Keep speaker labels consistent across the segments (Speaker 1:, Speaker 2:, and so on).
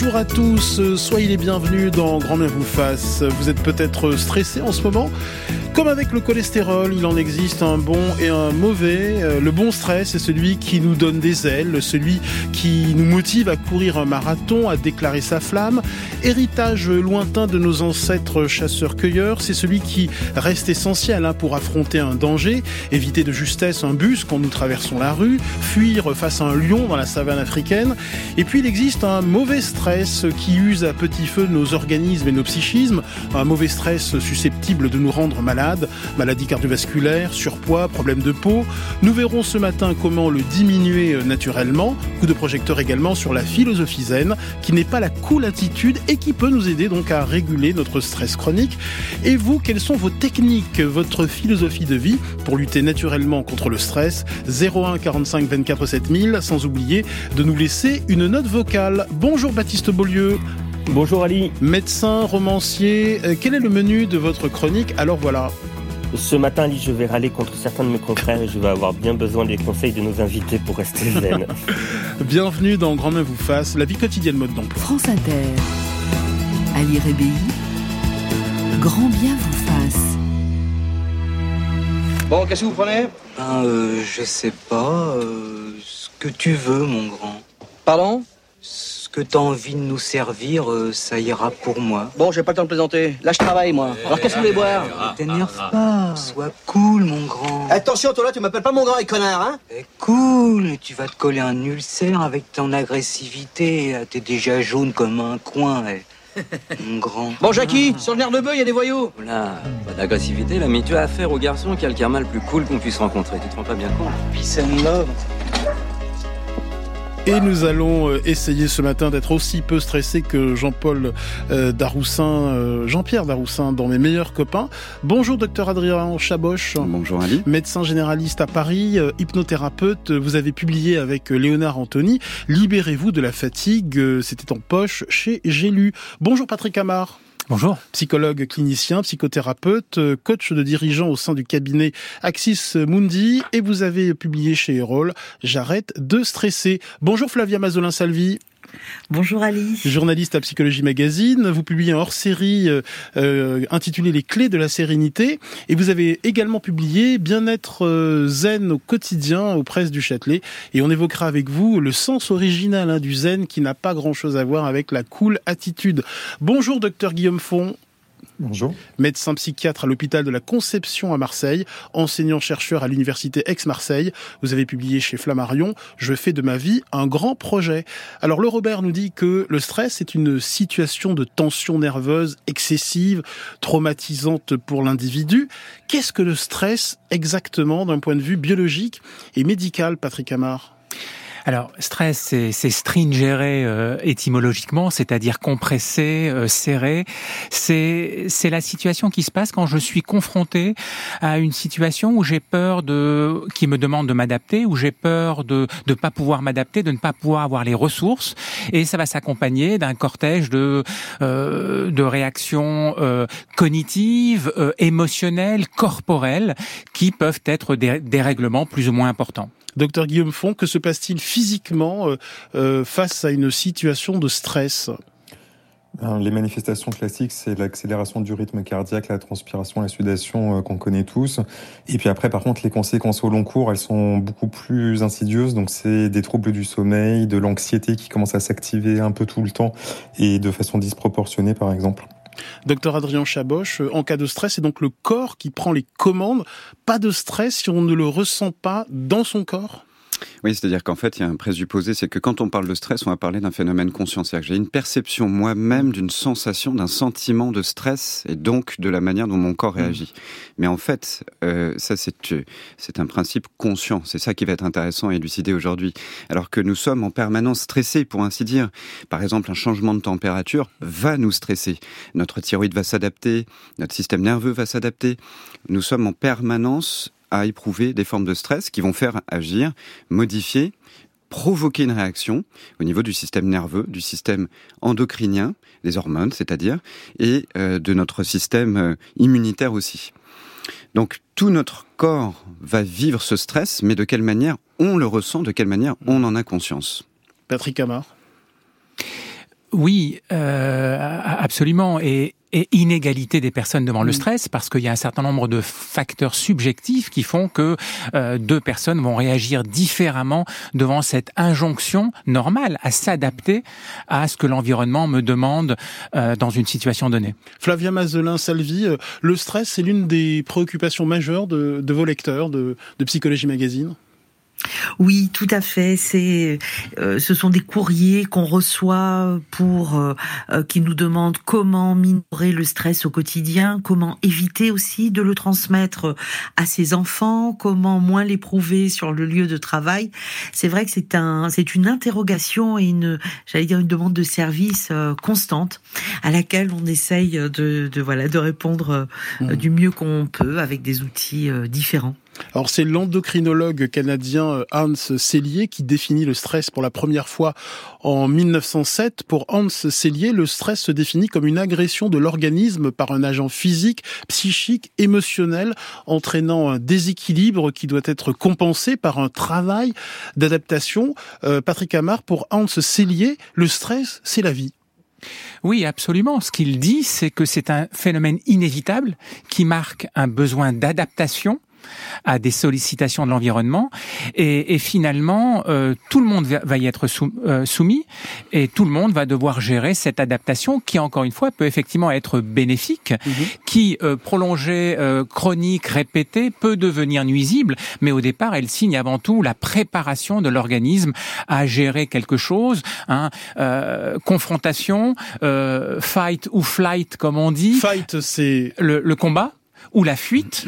Speaker 1: Bonjour à tous, soyez les bienvenus dans Grand Bien vous fasse. Vous êtes peut-être stressé en ce moment. Comme avec le cholestérol, il en existe un bon et un mauvais. Le bon stress, c'est celui qui nous donne des ailes, celui qui nous motive à courir un marathon, à déclarer sa flamme. Héritage lointain de nos ancêtres chasseurs-cueilleurs, c'est celui qui reste essentiel pour affronter un danger, éviter de justesse un bus quand nous traversons la rue, fuir face à un lion dans la savane africaine. Et puis il existe un mauvais stress qui use à petit feu nos organismes et nos psychismes, un mauvais stress susceptible de nous rendre malades. Maladies cardiovasculaires, surpoids, problèmes de peau. Nous verrons ce matin comment le diminuer naturellement. Coup de projecteur également sur la philosophie zen, qui n'est pas la cool attitude et qui peut nous aider donc à réguler notre stress chronique. Et vous, quelles sont vos techniques, votre philosophie de vie pour lutter naturellement contre le stress ? 01 45 24 7000, sans oublier de nous laisser une note vocale. Bonjour Baptiste Beaulieu.
Speaker 2: Bonjour Ali.
Speaker 1: Médecin, romancier, quel est le menu de votre chronique ? Alors voilà.
Speaker 2: Ce matin, Ali, je vais râler contre certains de mes confrères et je vais avoir bien besoin des conseils de nos invités pour rester zen.
Speaker 1: Bienvenue dans Grand Bien vous fasse, la vie quotidienne mode d'emploi.
Speaker 3: France Inter, Ali Rébéi, Grand Bien vous fasse.
Speaker 4: Bon, qu'est-ce que vous prenez ?
Speaker 5: Je sais pas, ce que tu veux, mon grand.
Speaker 4: Pardon ?
Speaker 5: Ce que t'as envie de nous servir, ça ira pour moi.
Speaker 4: Bon, j'ai pas le temps de plaisanter. Là, je travaille, moi. Alors, qu'est-ce que vous voulez boire ?
Speaker 5: T'énerve pas, sois cool, mon grand.
Speaker 4: Attention, toi là, tu m'appelles pas mon grand et connard, hein ?
Speaker 5: Cool, tu vas te coller un ulcère avec ton agressivité. T'es déjà jaune comme un coin, mon grand.
Speaker 4: Bon, Jackie, sur le nerf de bœuf, il y a des voyous.
Speaker 6: Là, pas d'agressivité, là, mais tu as affaire au garçon qui a le karma le plus cool qu'on puisse rencontrer. Tu te rends pas bien compte ?
Speaker 5: Peace and love.
Speaker 1: Et nous allons essayer ce matin d'être aussi peu stressé que Jean-Pierre Daroussin dans Mes meilleurs copains. Bonjour docteur Adrien Chaboch.
Speaker 7: Bonjour Ali.
Speaker 1: Médecin généraliste à Paris, hypnothérapeute. Vous avez publié avec Léonard Anthony Libérez-vous de la fatigue. C'était en poche chez J'ai lu. Bonjour Patrick Amar.
Speaker 8: Bonjour.
Speaker 1: Psychologue clinicien, psychothérapeute, coach de dirigeants au sein du cabinet Axis Mundi, et vous avez publié chez Erol J'arrête de stresser. Bonjour Flavia Mazzolin-Salvi.
Speaker 9: Bonjour Ali.
Speaker 1: Journaliste à Psychologie Magazine, vous publiez un hors-série intitulé Les clés de la sérénité, et vous avez également publié Bien-être zen au quotidien aux presses du Châtelet, et on évoquera avec vous le sens original du zen qui n'a pas grand-chose à voir avec la cool attitude. Bonjour docteur Guillaume Font.
Speaker 7: Bonjour.
Speaker 1: Médecin psychiatre à l'hôpital de la Conception à Marseille, enseignant-chercheur à l'université Aix-Marseille. Vous avez publié chez Flammarion « Je fais de ma vie un grand projet ». Alors le Robert nous dit que le stress est une situation de tension nerveuse excessive, traumatisante pour l'individu. Qu'est-ce que le stress exactement d'un point de vue biologique et médical, Patrick Amar ?
Speaker 8: Alors, stress, c'est stringere étymologiquement, c'est-à-dire compressé, serré. C'est la situation qui se passe quand je suis confronté à une situation où j'ai peur qui me demande de m'adapter, où j'ai peur de pas pouvoir m'adapter, de ne pas pouvoir avoir les ressources, et ça va s'accompagner d'un cortège de réactions cognitives, émotionnelles, corporelles, qui peuvent être des règlements plus ou moins importants.
Speaker 1: Docteur Guillaume Font, que se passe-t-il physiquement face à une situation de stress ?
Speaker 7: Les manifestations classiques, c'est l'accélération du rythme cardiaque, la transpiration, la sudation qu'on connaît tous. Et puis après, par contre, les conséquences au long cours, elles sont beaucoup plus insidieuses. Donc c'est des troubles du sommeil, de l'anxiété qui commence à s'activer un peu tout le temps et de façon disproportionnée, par exemple.
Speaker 1: Docteur Adrien Chaboch, en cas de stress, c'est donc le corps qui prend les commandes. Pas de stress si on ne le ressent pas dans son corps ?
Speaker 7: Oui, c'est-à-dire qu'en fait, il y a un présupposé, c'est que quand on parle de stress, on va parler d'un phénomène conscient. C'est-à-dire que j'ai une perception moi-même d'une sensation, d'un sentiment de stress, et donc de la manière dont mon corps réagit. Mais en fait, ça c'est un principe conscient. C'est ça qui va être intéressant à élucider aujourd'hui. Alors que nous sommes en permanence stressés, pour ainsi dire. Par exemple, un changement de température va nous stresser. Notre thyroïde va s'adapter, notre système nerveux va s'adapter. Nous sommes en permanence à éprouver des formes de stress qui vont faire agir, modifier, provoquer une réaction au niveau du système nerveux, du système endocrinien, des hormones, c'est-à-dire, et de notre système immunitaire aussi. Donc, tout notre corps va vivre ce stress, mais de quelle manière on le ressent, de quelle manière on en a conscience.
Speaker 1: Patrick Amar.
Speaker 8: Oui, absolument. Et inégalité des personnes devant le stress, parce qu'il y a un certain nombre de facteurs subjectifs qui font que deux personnes vont réagir différemment devant cette injonction normale à s'adapter à ce que l'environnement me demande dans une situation donnée.
Speaker 1: Flavia Mazelin-Salvi, le stress, c'est l'une des préoccupations majeures de vos lecteurs de Psychologie Magazine ?
Speaker 9: Oui, tout à fait. Ce sont des courriers qu'on reçoit qui nous demandent comment minorer le stress au quotidien, comment éviter aussi de le transmettre à ses enfants, comment moins l'éprouver sur le lieu de travail. C'est vrai que c'est une interrogation et une demande de service constante à laquelle on essaye de répondre du mieux qu'on peut avec des outils différents.
Speaker 1: Alors c'est l'endocrinologue canadien Hans Selye qui définit le stress pour la première fois en 1907. Pour Hans Selye, le stress se définit comme une agression de l'organisme par un agent physique, psychique, émotionnel, entraînant un déséquilibre qui doit être compensé par un travail d'adaptation. Patrick Amart, pour Hans Selye, le stress, c'est la vie.
Speaker 8: Oui, absolument. Ce qu'il dit, c'est que c'est un phénomène inévitable qui marque un besoin d'adaptation à des sollicitations de l'environnement et finalement tout le monde va y être soumis et tout le monde va devoir gérer cette adaptation qui encore une fois peut effectivement être bénéfique, qui prolongée, chronique, répétée peut devenir nuisible, mais au départ elle signe avant tout la préparation de l'organisme à gérer quelque chose, confrontation, fight ou flight comme on dit.
Speaker 1: Fight, c'est
Speaker 8: le combat ou la fuite.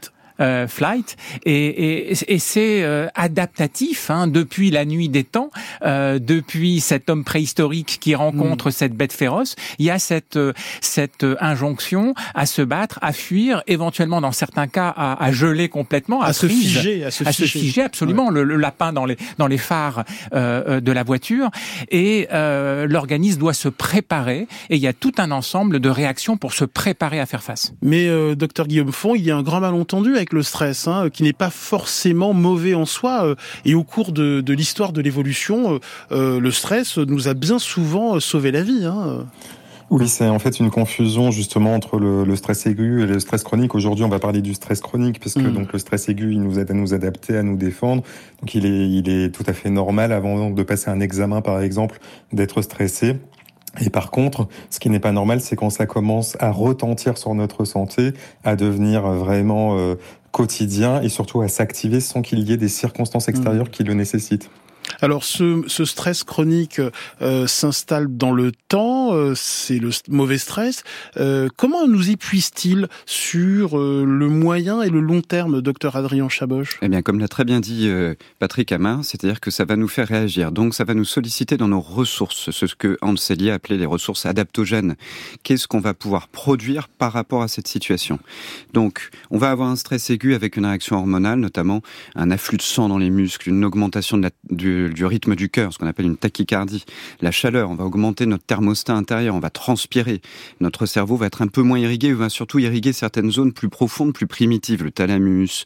Speaker 8: Flight et c'est adaptatif depuis la nuit des temps, depuis cet homme préhistorique qui rencontre cette bête féroce. Il y a cette injonction à se battre, à fuir, éventuellement dans certains cas à geler complètement, à se figer absolument. Ouais. Le lapin dans les phares de la voiture et l'organisme doit se préparer et il y a tout un ensemble de réactions pour se préparer à faire face.
Speaker 1: Mais docteur Guillaume Font, il y a un grand malentendu avec le stress, qui n'est pas forcément mauvais en soi. Et au cours de l'histoire de l'évolution, le stress nous a bien souvent sauvé la vie.
Speaker 10: Oui, c'est en fait une confusion justement entre le stress aigu et le stress chronique. Aujourd'hui, on va parler du stress chronique parce que donc le stress aigu, il nous aide à nous adapter, à nous défendre. Donc il est tout à fait normal avant de passer un examen, par exemple, d'être stressé. Et par contre, ce qui n'est pas normal, c'est quand ça commence à retentir sur notre santé, à devenir vraiment quotidien et surtout à s'activer sans qu'il y ait des circonstances extérieures qui le nécessitent.
Speaker 1: Alors ce stress chronique s'installe dans le temps, c'est le mauvais stress. Comment nous épuise-t-il sur le moyen et le long terme, docteur Adrien Chaboch ?
Speaker 7: Eh bien, comme l'a très bien dit Patrick Amart, c'est-à-dire que ça va nous faire réagir. Donc ça va nous solliciter dans nos ressources, ce que Hans Selye appelait les ressources adaptogènes. Qu'est-ce qu'on va pouvoir produire par rapport à cette situation ? Donc on va avoir un stress aigu avec une réaction hormonale, notamment un afflux de sang dans les muscles, une augmentation du rythme du cœur, ce qu'on appelle une tachycardie. La chaleur, on va augmenter notre thermostat intérieur, on va transpirer. Notre cerveau va être un peu moins irrigué, il va surtout irriguer certaines zones plus profondes, plus primitives, le thalamus,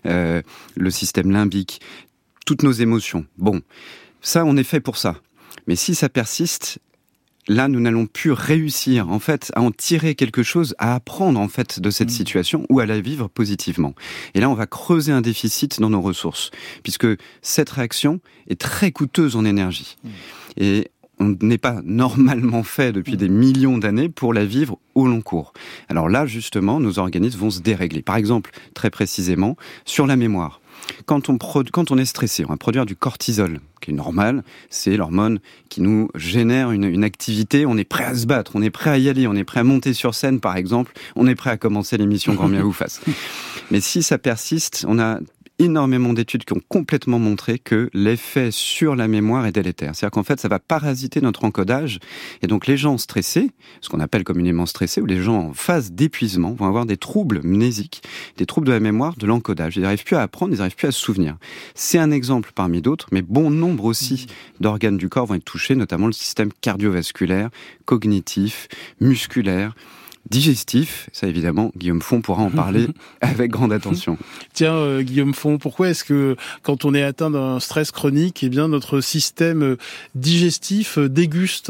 Speaker 7: le système limbique, toutes nos émotions. Bon, ça, on est fait pour ça. Mais si ça persiste, là, nous n'allons plus réussir, en fait, à en tirer quelque chose, à apprendre, en fait, de cette situation ou à la vivre positivement. Et là, on va creuser un déficit dans nos ressources, puisque cette réaction est très coûteuse en énergie. Et on n'est pas normalement fait depuis des millions d'années pour la vivre au long cours. Alors là, justement, nos organismes vont se dérégler. Par exemple, très précisément, sur la mémoire. Quand on est stressé, on va produire du cortisol, qui est normal, c'est l'hormone qui nous génère une activité, on est prêt à se battre, on est prêt à y aller, on est prêt à monter sur scène par exemple, on est prêt à commencer l'émission Grand bien vous fasse. Mais si ça persiste, on a énormément d'études qui ont complètement montré que l'effet sur la mémoire est délétère. C'est-à-dire qu'en fait, ça va parasiter notre encodage. Et donc, les gens stressés, ce qu'on appelle communément stressés, ou les gens en phase d'épuisement, vont avoir des troubles mnésiques, des troubles de la mémoire, de l'encodage. Ils n'arrivent plus à apprendre, ils n'arrivent plus à se souvenir. C'est un exemple parmi d'autres, mais bon nombre aussi d'organes du corps vont être touchés, notamment le système cardiovasculaire, cognitif, musculaire, digestif. Ça, évidemment, Guillaume Font pourra en parler avec grande attention.
Speaker 1: Tiens, Guillaume Font, pourquoi est-ce que quand on est atteint d'un stress chronique, eh bien, notre système digestif déguste ?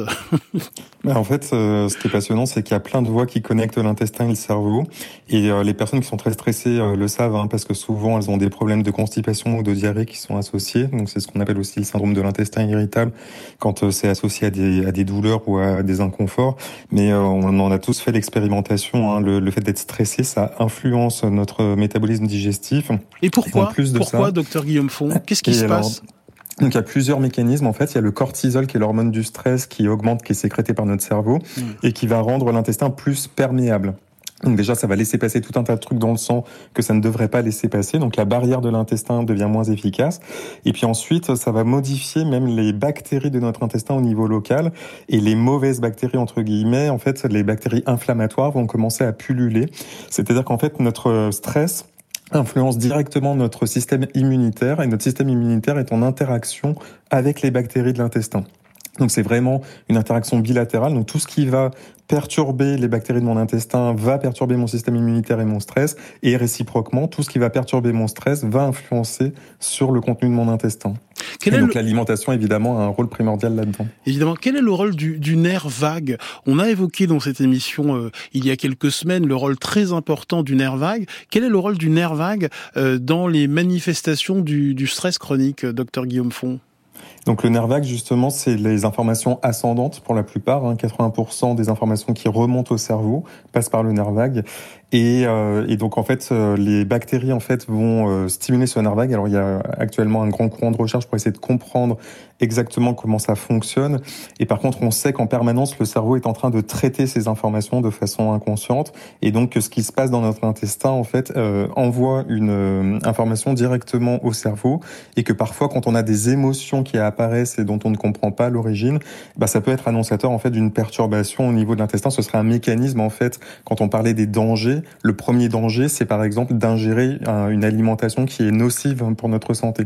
Speaker 10: En fait, ce qui est passionnant, c'est qu'il y a plein de voies qui connectent l'intestin et le cerveau. Et les personnes qui sont très stressées le savent, parce que souvent, elles ont des problèmes de constipation ou de diarrhée qui sont associés. Donc, c'est ce qu'on appelle aussi le syndrome de l'intestin irritable, quand c'est associé à des douleurs ou à des inconforts. Mais on en a tous fait l'expérimentation. Le fait d'être stressé, ça influence notre métabolisme digestif.
Speaker 1: Et pourquoi, docteur Guillaume Font? Qu'est-ce qui se passe?
Speaker 10: Donc il y a plusieurs mécanismes. En fait, il y a le cortisol qui est l'hormone du stress qui augmente, qui est sécrétée par notre cerveau et qui va rendre l'intestin plus perméable. Donc déjà, ça va laisser passer tout un tas de trucs dans le sang que ça ne devrait pas laisser passer. Donc la barrière de l'intestin devient moins efficace. Et puis ensuite, ça va modifier même les bactéries de notre intestin au niveau local. Et les mauvaises bactéries, entre guillemets, en fait, les bactéries inflammatoires vont commencer à pulluler. C'est-à-dire qu'en fait, notre stress influence directement notre système immunitaire, et notre système immunitaire est en interaction avec les bactéries de l'intestin. Donc c'est vraiment une interaction bilatérale. Donc tout ce qui va perturber les bactéries de mon intestin va perturber mon système immunitaire et mon stress, et réciproquement, tout ce qui va perturber mon stress va influencer sur le contenu de mon intestin. Donc l'alimentation, évidemment, a un rôle primordial là-dedans.
Speaker 1: Évidemment. Quel est le rôle du nerf vague? On a évoqué dans cette émission, il y a quelques semaines, le rôle très important du nerf vague. Quel est le rôle du nerf vague dans les manifestations du stress chronique, docteur Guillaume Font?
Speaker 10: Donc le nerf vague, justement, c'est les informations ascendantes pour la plupart. 80% des informations qui remontent au cerveau passent par le nerf vague. Et donc en fait, les bactéries en fait vont stimuler ce nerf vague. Alors il y a actuellement un grand courant de recherche pour essayer de comprendre exactement comment ça fonctionne. Et par contre, on sait qu'en permanence, le cerveau est en train de traiter ces informations de façon inconsciente. Et donc que ce qui se passe dans notre intestin, en fait, envoie une information directement au cerveau. Et que parfois, quand on a des émotions qui apparaissent et dont on ne comprend pas l'origine, ça peut être annonciateur en fait d'une perturbation au niveau de l'intestin. Ce serait un mécanisme en fait, quand on parlait des dangers. Le premier danger, c'est par exemple d'ingérer une alimentation qui est nocive pour notre santé.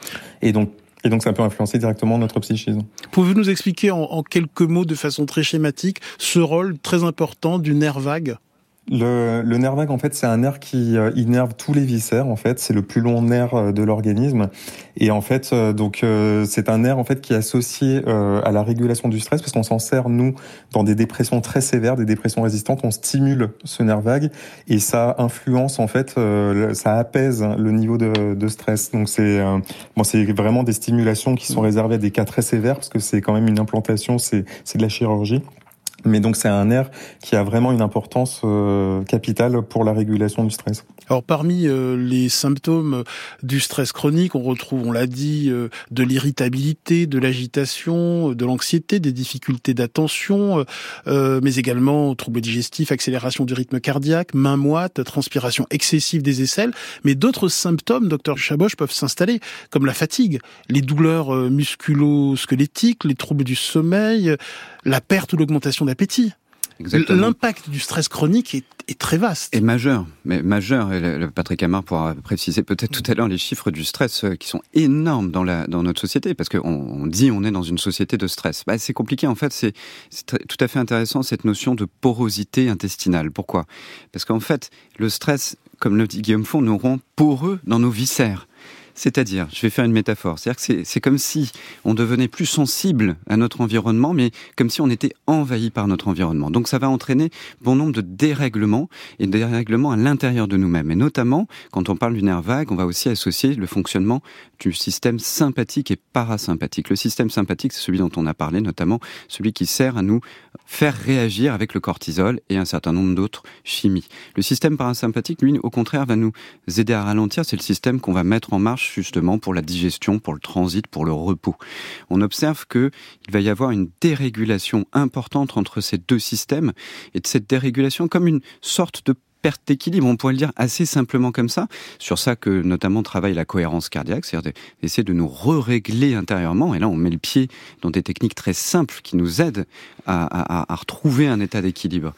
Speaker 10: Et donc ça peut influencer directement notre psychisme.
Speaker 1: Pouvez-vous nous expliquer en quelques mots, de façon très schématique, ce rôle très important du nerf vague ?
Speaker 10: Le nerf vague, en fait, c'est un nerf qui innerve tous les viscères. En fait, c'est le plus long nerf de l'organisme. Et en fait, c'est un nerf en fait qui est associé à la régulation du stress, parce qu'on s'en sert nous dans des dépressions très sévères, des dépressions résistantes. On stimule ce nerf vague et ça influence en fait, ça apaise le niveau de stress. Donc c'est vraiment des stimulations qui sont réservées à des cas très sévères, parce que c'est quand même une implantation, c'est de la chirurgie. Mais donc c'est un nerf qui a vraiment une importance capitale pour la régulation du stress.
Speaker 1: Alors parmi les symptômes du stress chronique, on retrouve, on l'a dit, de l'irritabilité, de l'agitation, de l'anxiété, des difficultés d'attention, mais également troubles digestifs, accélération du rythme cardiaque, mains moites, transpiration excessive des aisselles. Mais d'autres symptômes, docteur Chaboch, peuvent s'installer, comme la fatigue, les douleurs musculo-squelettiques, les troubles du sommeil, la perte ou l'augmentation d'appétit.
Speaker 7: Exactement.
Speaker 1: L'impact du stress chronique est très vaste.
Speaker 7: Et majeur. Et Patrick Amar pourra préciser peut-être tout à l'heure les chiffres du stress qui sont énormes dans notre société, parce qu'on dit on est dans une société de stress. C'est compliqué en fait, c'est tout à fait intéressant cette notion de porosité intestinale. Pourquoi ? Parce qu'en fait, le stress, comme le dit Guillaume Font, nous rend poreux dans nos viscères. C'est-à-dire, je vais faire une métaphore, c'est-à-dire que c'est comme si on devenait plus sensible à notre environnement, mais comme si on était envahi par notre environnement. Donc ça va entraîner bon nombre de dérèglements, et dérèglements à l'intérieur de nous-mêmes. Et notamment, quand on parle du nerf vague, on va aussi associer le fonctionnement du système sympathique et parasympathique. Le système sympathique, c'est celui dont on a parlé, notamment celui qui sert à nous faire réagir avec le cortisol et un certain nombre d'autres chimies. Le système parasympathique, lui, au contraire, va nous aider à ralentir. C'est le système qu'on va mettre en marche justement pour la digestion, pour le transit, pour le repos. On observe qu'il va y avoir une dérégulation importante entre ces deux systèmes, et de cette dérégulation comme une sorte de perte d'équilibre, on pourrait le dire assez simplement comme ça. Sur ça que notamment travaille la cohérence cardiaque, c'est-à-dire d'essayer de nous régler intérieurement. Et là, on met le pied dans des techniques très simples qui nous aident à retrouver un état d'équilibre.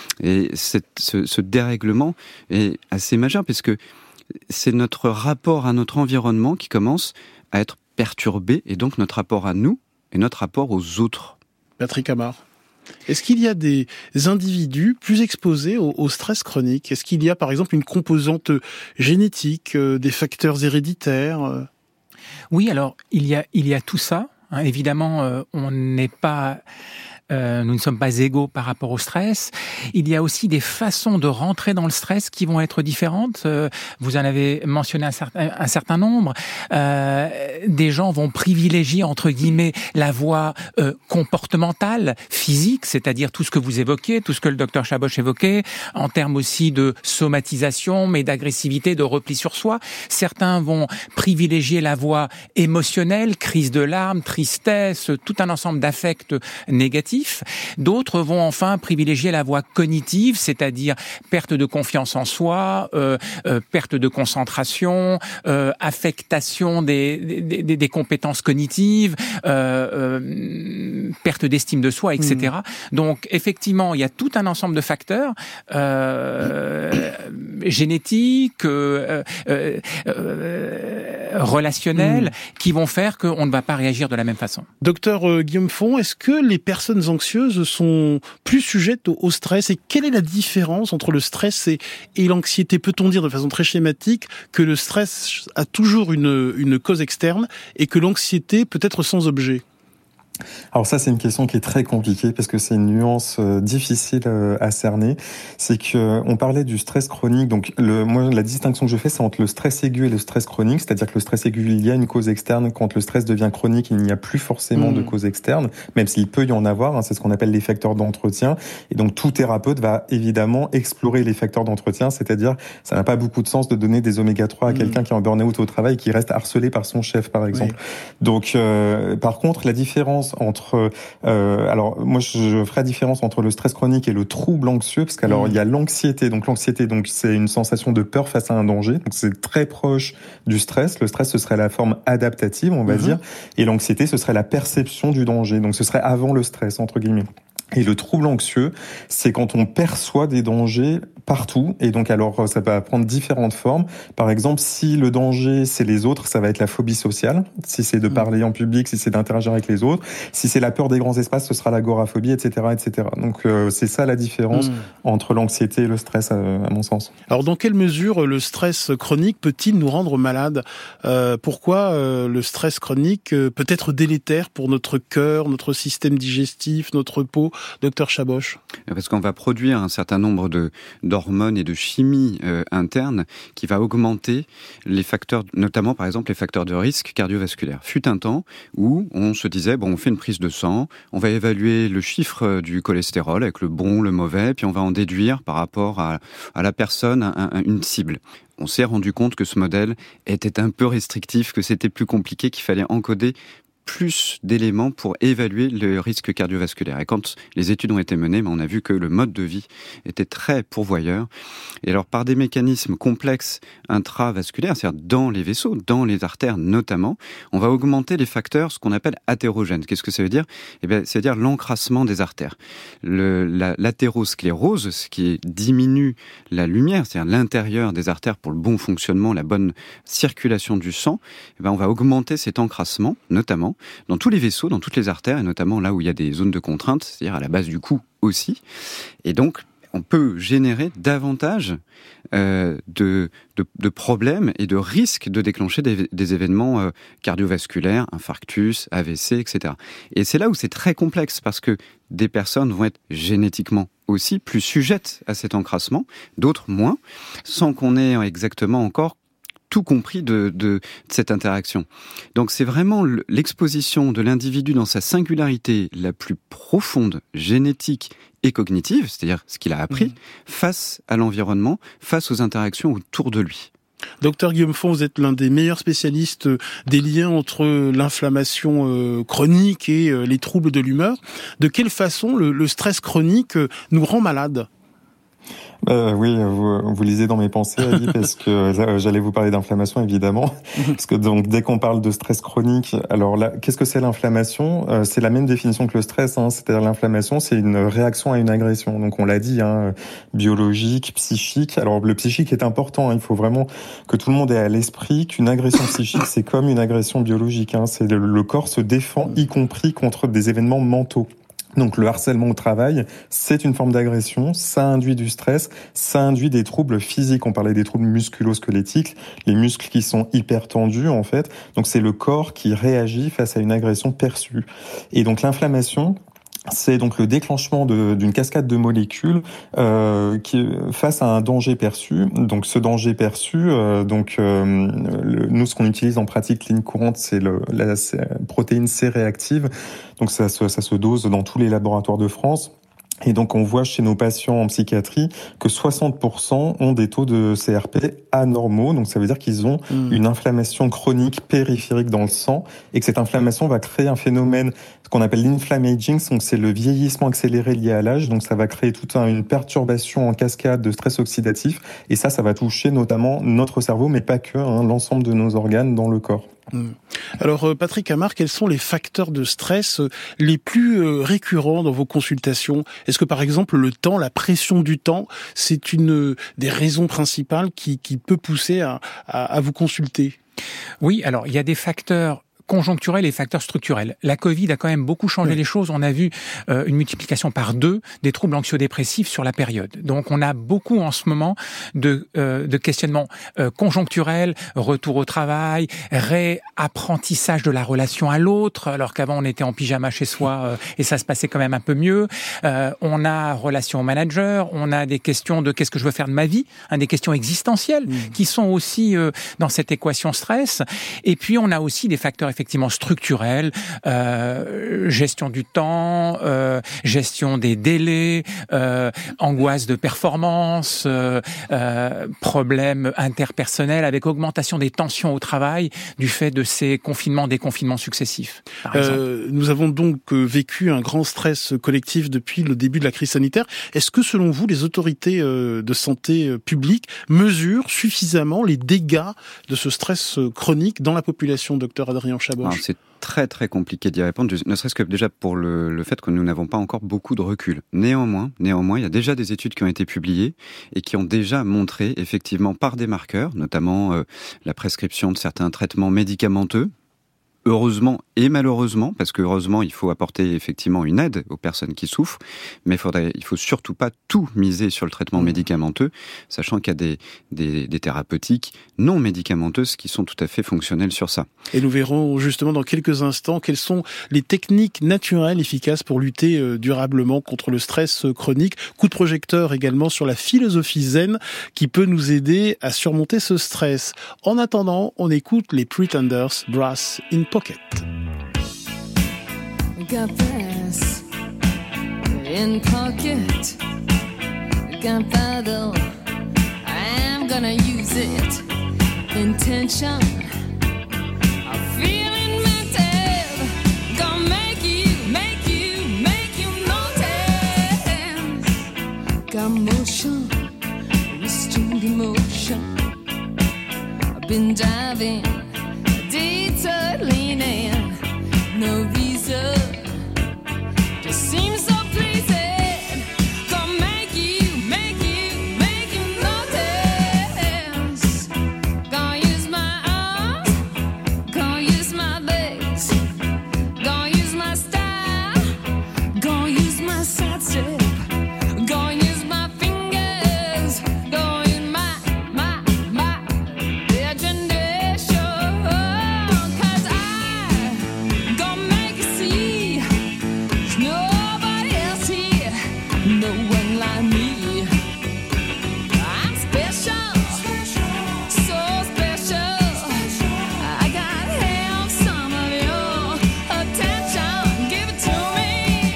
Speaker 7: Et ce dérèglement est assez majeur, parce que c'est notre rapport à notre environnement qui commence à être perturbé, et donc notre rapport à nous et notre rapport aux autres.
Speaker 1: Patrick Amar, est-ce qu'il y a des individus plus exposés au stress chronique ? Est-ce qu'il y a par exemple une composante génétique, des facteurs héréditaires ?
Speaker 8: Oui, alors il y a tout ça. Évidemment, on n'est pas nous ne sommes pas égaux par rapport au stress. Il y a aussi des façons de rentrer dans le stress qui vont être différentes. Vous en avez mentionné un certain nombre. Des gens vont privilégier, entre guillemets, la voie comportementale, physique, c'est-à-dire tout ce que vous évoquez, tout ce que le docteur Chaboch évoquait, en termes aussi de somatisation, mais d'agressivité, de repli sur soi. Certains vont privilégier la voie émotionnelle, crise de larmes, tristesse, tout un ensemble d'affects négatifs. D'autres vont enfin privilégier la voie cognitive, c'est-à-dire perte de confiance en soi, perte de concentration, affectation des compétences cognitives, perte d'estime de soi, etc. Donc, effectivement, il y a tout un ensemble de facteurs génétiques, relationnels, qui vont faire qu'on ne va pas réagir de la même façon.
Speaker 1: Docteur Guillaume Font, est-ce que les personnes anxieuses sont plus sujettes au stress, et quelle est la différence entre le stress et l'anxiété? Peut-on dire de façon très schématique que le stress a toujours une cause externe et que l'anxiété peut être sans objet?
Speaker 10: Alors ça, c'est une question qui est très compliquée parce que c'est une nuance difficile à cerner. C'est que on parlait du stress chronique. Donc moi, la distinction que je fais, c'est entre le stress aigu et le stress chronique. C'est-à-dire que le stress aigu, il y a une cause externe. Quand le stress devient chronique, il n'y a plus forcément de cause externe, même s'il peut y en avoir. C'est ce qu'on appelle les facteurs d'entretien. Et donc tout thérapeute va évidemment explorer les facteurs d'entretien. C'est-à-dire, ça n'a pas beaucoup de sens de donner des oméga 3 à quelqu'un qui est en burn-out au travail, qui reste harcelé par son chef, par exemple. Donc, par contre, la différence entre alors moi je ferai la différence entre le stress chronique et le trouble anxieux, parce qu'alors il y a l'anxiété. Donc l'anxiété, donc c'est une sensation de peur face à un danger, donc c'est très proche du stress. Le stress, ce serait la forme adaptative, on va dire, et l'anxiété, ce serait la perception du danger, donc ce serait avant le stress, entre guillemets. Et le trouble anxieux, c'est quand on perçoit des dangers partout. Et donc, alors, ça va prendre différentes formes. Par exemple, si le danger, c'est les autres, ça va être la phobie sociale. Si c'est de parler en public, si c'est d'interagir avec les autres. Si c'est la peur des grands espaces, ce sera l'agoraphobie, etc., etc. Donc, c'est ça la différence entre l'anxiété et le stress, à mon sens.
Speaker 1: Alors, dans quelle mesure le stress chronique peut-il nous rendre malades? Pourquoi le stress chronique peut être délétère pour notre cœur, notre système digestif, notre peau? Docteur Chaboch.
Speaker 7: Parce qu'on va produire un certain nombre d'hormones et de chimie interne qui va augmenter les facteurs, notamment par exemple les facteurs de risque cardiovasculaire. Fut un temps où on se disait, bon, on fait une prise de sang, on va évaluer le chiffre du cholestérol avec le bon, le mauvais, puis on va en déduire par rapport à la personne une cible. On s'est rendu compte que ce modèle était un peu restrictif, que c'était plus compliqué, qu'il fallait encoder plus d'éléments pour évaluer le risque cardiovasculaire. Et quand les études ont été menées, on a vu que le mode de vie était très pourvoyeur. Et alors, par des mécanismes complexes intravasculaires, c'est-à-dire dans les vaisseaux, dans les artères notamment, on va augmenter les facteurs, ce qu'on appelle athérogènes. Qu'est-ce que ça veut dire? Eh bien, c'est-à-dire l'encrassement des artères. L'athérosclérose, ce qui diminue la lumière, c'est-à-dire l'intérieur des artères pour le bon fonctionnement, la bonne circulation du sang, eh bien, on va augmenter cet encrassement, notamment dans tous les vaisseaux, dans toutes les artères, et notamment là où il y a des zones de contrainte, c'est-à-dire à la base du cou aussi. Et donc, on peut générer davantage de problèmes et de risques de déclencher des événements cardiovasculaires, infarctus, AVC, etc. Et c'est là où c'est très complexe, parce que des personnes vont être génétiquement aussi plus sujettes à cet encrassement, d'autres moins, sans qu'on ait exactement encore tout compris de cette interaction. Donc c'est vraiment l'exposition de l'individu dans sa singularité la plus profonde, génétique et cognitive, c'est-à-dire ce qu'il a appris, face à l'environnement, face aux interactions autour de lui.
Speaker 1: Docteur Guillaume Font, vous êtes l'un des meilleurs spécialistes des liens entre l'inflammation chronique et les troubles de l'humeur. De quelle façon le stress chronique nous rend malades ?
Speaker 10: Oui, vous lisez dans mes pensées, Ali, parce que j'allais vous parler d'inflammation, évidemment. Parce que donc, dès qu'on parle de stress chronique, alors là, qu'est-ce que c'est l'inflammation? C'est la même définition que le stress, c'est-à-dire l'inflammation, c'est une réaction à une agression. Donc on l'a dit, biologique, psychique. Alors le psychique est important, il faut vraiment que tout le monde ait à l'esprit qu'une agression psychique, c'est comme une agression biologique. C'est le corps se défend, y compris contre des événements mentaux. Donc le harcèlement au travail, c'est une forme d'agression, ça induit du stress, ça induit des troubles physiques. On parlait des troubles musculo-squelettiques, les muscles qui sont hyper tendus en fait. Donc c'est le corps qui réagit face à une agression perçue. Et donc l'inflammation, c'est donc le déclenchement d'une cascade de molécules qui face à un danger perçu. Donc ce danger perçu, nous ce qu'on utilise en pratique clinique courante, c'est la protéine C réactive. Donc ça se dose dans tous les laboratoires de France. Et donc, on voit chez nos patients en psychiatrie que 60% ont des taux de CRP anormaux. Donc, ça veut dire qu'ils ont une inflammation chronique périphérique dans le sang et que cette inflammation va créer un phénomène qu'on appelle l'inflammaging. Donc, c'est le vieillissement accéléré lié à l'âge. Donc, ça va créer toute une perturbation en cascade de stress oxydatif. Et ça va toucher notamment notre cerveau, mais pas que, l'ensemble de nos organes dans le corps.
Speaker 1: Alors Patrick Amar, quels sont les facteurs de stress les plus récurrents dans vos consultations ? Est-ce que par exemple le temps, la pression du temps, c'est une des raisons principales qui peut pousser à vous consulter ?
Speaker 8: Oui, alors il y a des facteurs conjoncturels et facteurs structurels. La Covid a quand même beaucoup changé les choses. On a vu une multiplication par 2 des troubles anxio-dépressifs sur la période. Donc on a beaucoup en ce moment de questionnements conjoncturels, retour au travail, réapprentissage de la relation à l'autre, alors qu'avant on était en pyjama chez soi et ça se passait quand même un peu mieux. On a relation au manager, on a des questions de qu'est-ce que je veux faire de ma vie, des questions existentielles qui sont aussi dans cette équation stress. Et puis on a aussi des facteurs effectivement structurels, gestion du temps, gestion des délais, angoisse de performance, problèmes interpersonnels avec augmentation des tensions au travail du fait de ces confinements, déconfinements successifs.
Speaker 1: Nous avons donc vécu un grand stress collectif depuis le début de la crise sanitaire. Est-ce que selon vous, les autorités de santé publique mesurent suffisamment les dégâts de ce stress chronique dans la population, docteur Adrien Chaboch?
Speaker 7: C'est très très compliqué d'y répondre, ne serait-ce que déjà pour le fait que nous n'avons pas encore beaucoup de recul. Néanmoins, il y a déjà des études qui ont été publiées et qui ont déjà montré effectivement par des marqueurs, notamment la prescription de certains traitements médicamenteux, heureusement et malheureusement, parce que heureusement il faut apporter effectivement une aide aux personnes qui souffrent, mais il faut surtout pas tout miser sur le traitement médicamenteux, sachant qu'il y a des thérapeutiques non médicamenteuses qui sont tout à fait fonctionnelles sur ça.
Speaker 1: Et nous verrons justement dans quelques instants quelles sont les techniques naturelles efficaces pour lutter durablement contre le stress chronique. Coup de projecteur également sur la philosophie zen qui peut nous aider à surmonter ce stress. En attendant, on écoute les Pretenders, Brass in Pocket.
Speaker 11: Got brass in pocket, gunpowder, I'm gonna use it. Intention, I'm feeling mental, gonna make you notice. Got motion, restrained emotion, I've been diving, detour leaning, no reason. Just seems so pleasing. Gonna make you notice. Gonna use my arms, gonna use my legs, gonna use my style, gonna use my side step, gonna use my fingers, gonna use my imagination. 'Cause I gonna make you see. Nobody else here, no one like me. I'm special, so special. I gotta have some of your attention. Give it to me.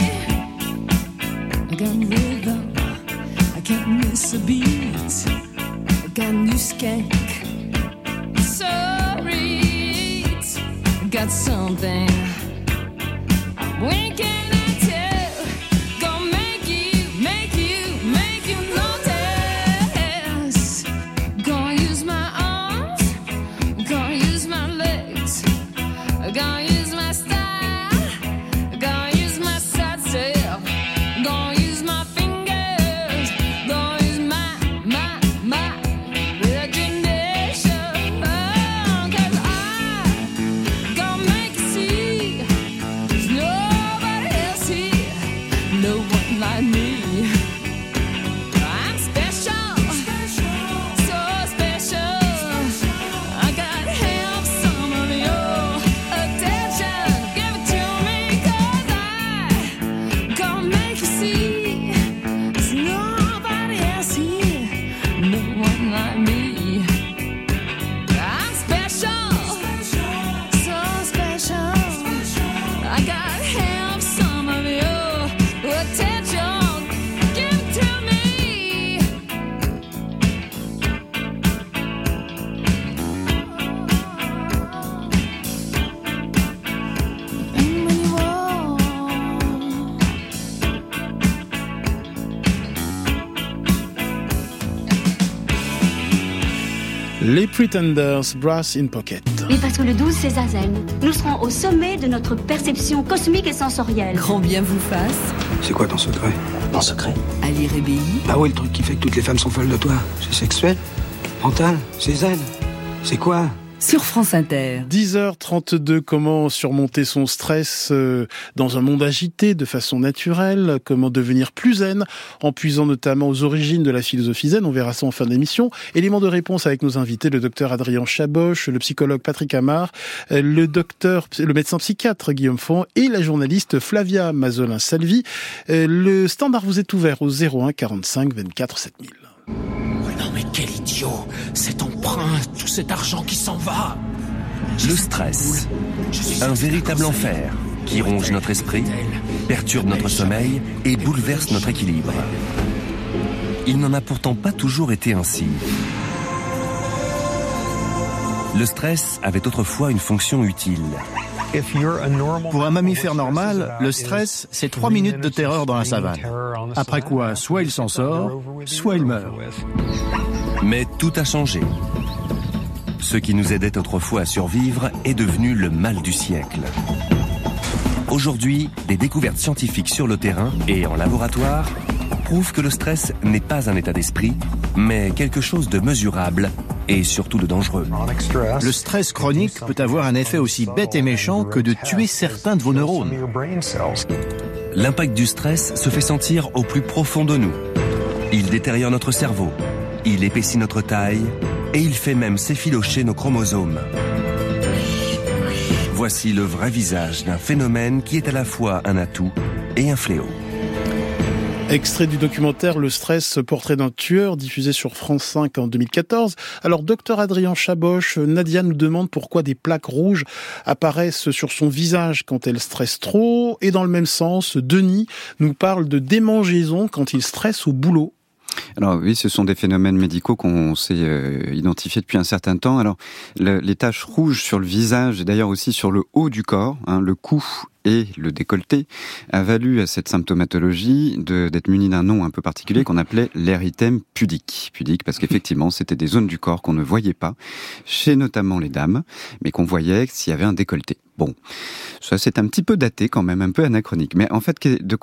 Speaker 11: I got rhythm, I can't miss a beat. I got new skank, so reach. I got something I'm winking. See
Speaker 1: Les Pretenders, Brass in Pocket.
Speaker 12: Oui, parce que le 12, c'est Zazen. Nous serons au sommet de notre perception cosmique et sensorielle.
Speaker 3: Grand bien vous fasse.
Speaker 13: C'est quoi ton secret?
Speaker 4: Mon secret?
Speaker 3: À lire BI.
Speaker 13: Ah ouais, le truc qui fait que toutes les femmes sont folles de toi. C'est sexuel? Mental? C'est zen? C'est quoi?
Speaker 3: Sur France Inter.
Speaker 1: 10h32, comment surmonter son stress dans un monde agité de façon naturelle, comment devenir plus zen en puisant notamment aux origines de la philosophie zen, on verra ça en fin d'émission. Élément de réponse avec nos invités, le docteur Adrien Chaboch, le psychologue Patrick Amar, le médecin psychiatre Guillaume Font et la journaliste Flavia Mazolin-Salvi. Le standard vous est ouvert au 01 45 24 7000.
Speaker 14: Non mais quel idiot! Cet emprunt, tout cet argent qui s'en va!
Speaker 15: Le stress, un véritable enfer qui ronge notre esprit, perturbe notre sommeil et bouleverse notre équilibre. Il n'en a pourtant pas toujours été ainsi. Le stress avait autrefois une fonction utile.
Speaker 16: Pour un mammifère normal, le stress, c'est 3 minutes de terreur dans la savane. Après quoi, soit il s'en sort, soit il meurt.
Speaker 15: Mais tout a changé. Ce qui nous aidait autrefois à survivre est devenu le mal du siècle. Aujourd'hui, des découvertes scientifiques sur le terrain et en laboratoire prouvent que le stress n'est pas un état d'esprit, mais quelque chose de mesurable et surtout de dangereux.
Speaker 16: Le stress chronique peut avoir un effet aussi bête et méchant que de tuer certains de vos neurones.
Speaker 15: L'impact du stress se fait sentir au plus profond de nous. Il détériore notre cerveau, il épaissit notre taille et il fait même s'effilocher nos chromosomes. Voici le vrai visage d'un phénomène qui est à la fois un atout et un fléau.
Speaker 1: Extrait du documentaire Le stress, portrait d'un tueur, diffusé sur France 5 en 2014. Alors, docteur Adrien Chaboch, Nadia nous demande pourquoi des plaques rouges apparaissent sur son visage quand elle stresse trop. Et dans le même sens, Denis nous parle de démangeaisons quand il stresse au boulot.
Speaker 7: Alors oui, ce sont des phénomènes médicaux qu'on sait identifier depuis un certain temps. Alors, les taches rouges sur le visage et d'ailleurs aussi sur le haut du corps, le cou et le décolleté, a valu à cette symptomatologie d'être muni d'un nom un peu particulier qu'on appelait l'érythème pudique. Pudique parce qu'effectivement, c'était des zones du corps qu'on ne voyait pas, chez notamment les dames, mais qu'on voyait s'il y avait un décolleté. Bon, ça c'est un petit peu daté quand même, un peu anachronique. Mais en fait,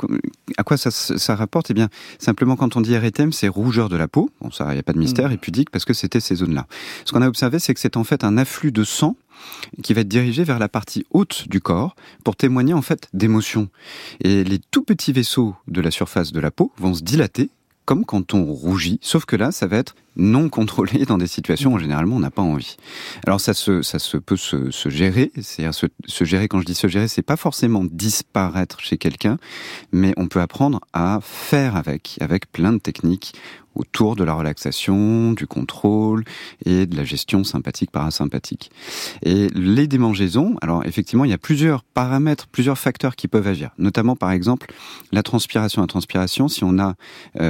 Speaker 7: à quoi ça rapporte? Eh bien, simplement quand on dit érythème, c'est rougeur de la peau. Bon, ça, il n'y a pas de mystère. Et pudique parce que c'était ces zones-là. Ce qu'on a observé, c'est que c'est en fait un afflux de sang qui va être dirigé vers la partie haute du corps pour témoigner en fait d'émotions. Et les tout petits vaisseaux de la surface de la peau vont se dilater comme quand on rougit, sauf que là, ça va être non contrôlé dans des situations où généralement on n'a pas envie. Alors ça peut se gérer, c'est-à-dire se gérer, quand je dis se gérer, c'est pas forcément disparaître chez quelqu'un, mais on peut apprendre à faire avec plein de techniques autour de la relaxation, du contrôle et de la gestion sympathique, parasympathique. Et les démangeaisons, alors effectivement, il y a plusieurs paramètres, plusieurs facteurs qui peuvent agir. Notamment, par exemple, la transpiration. La transpiration, si on a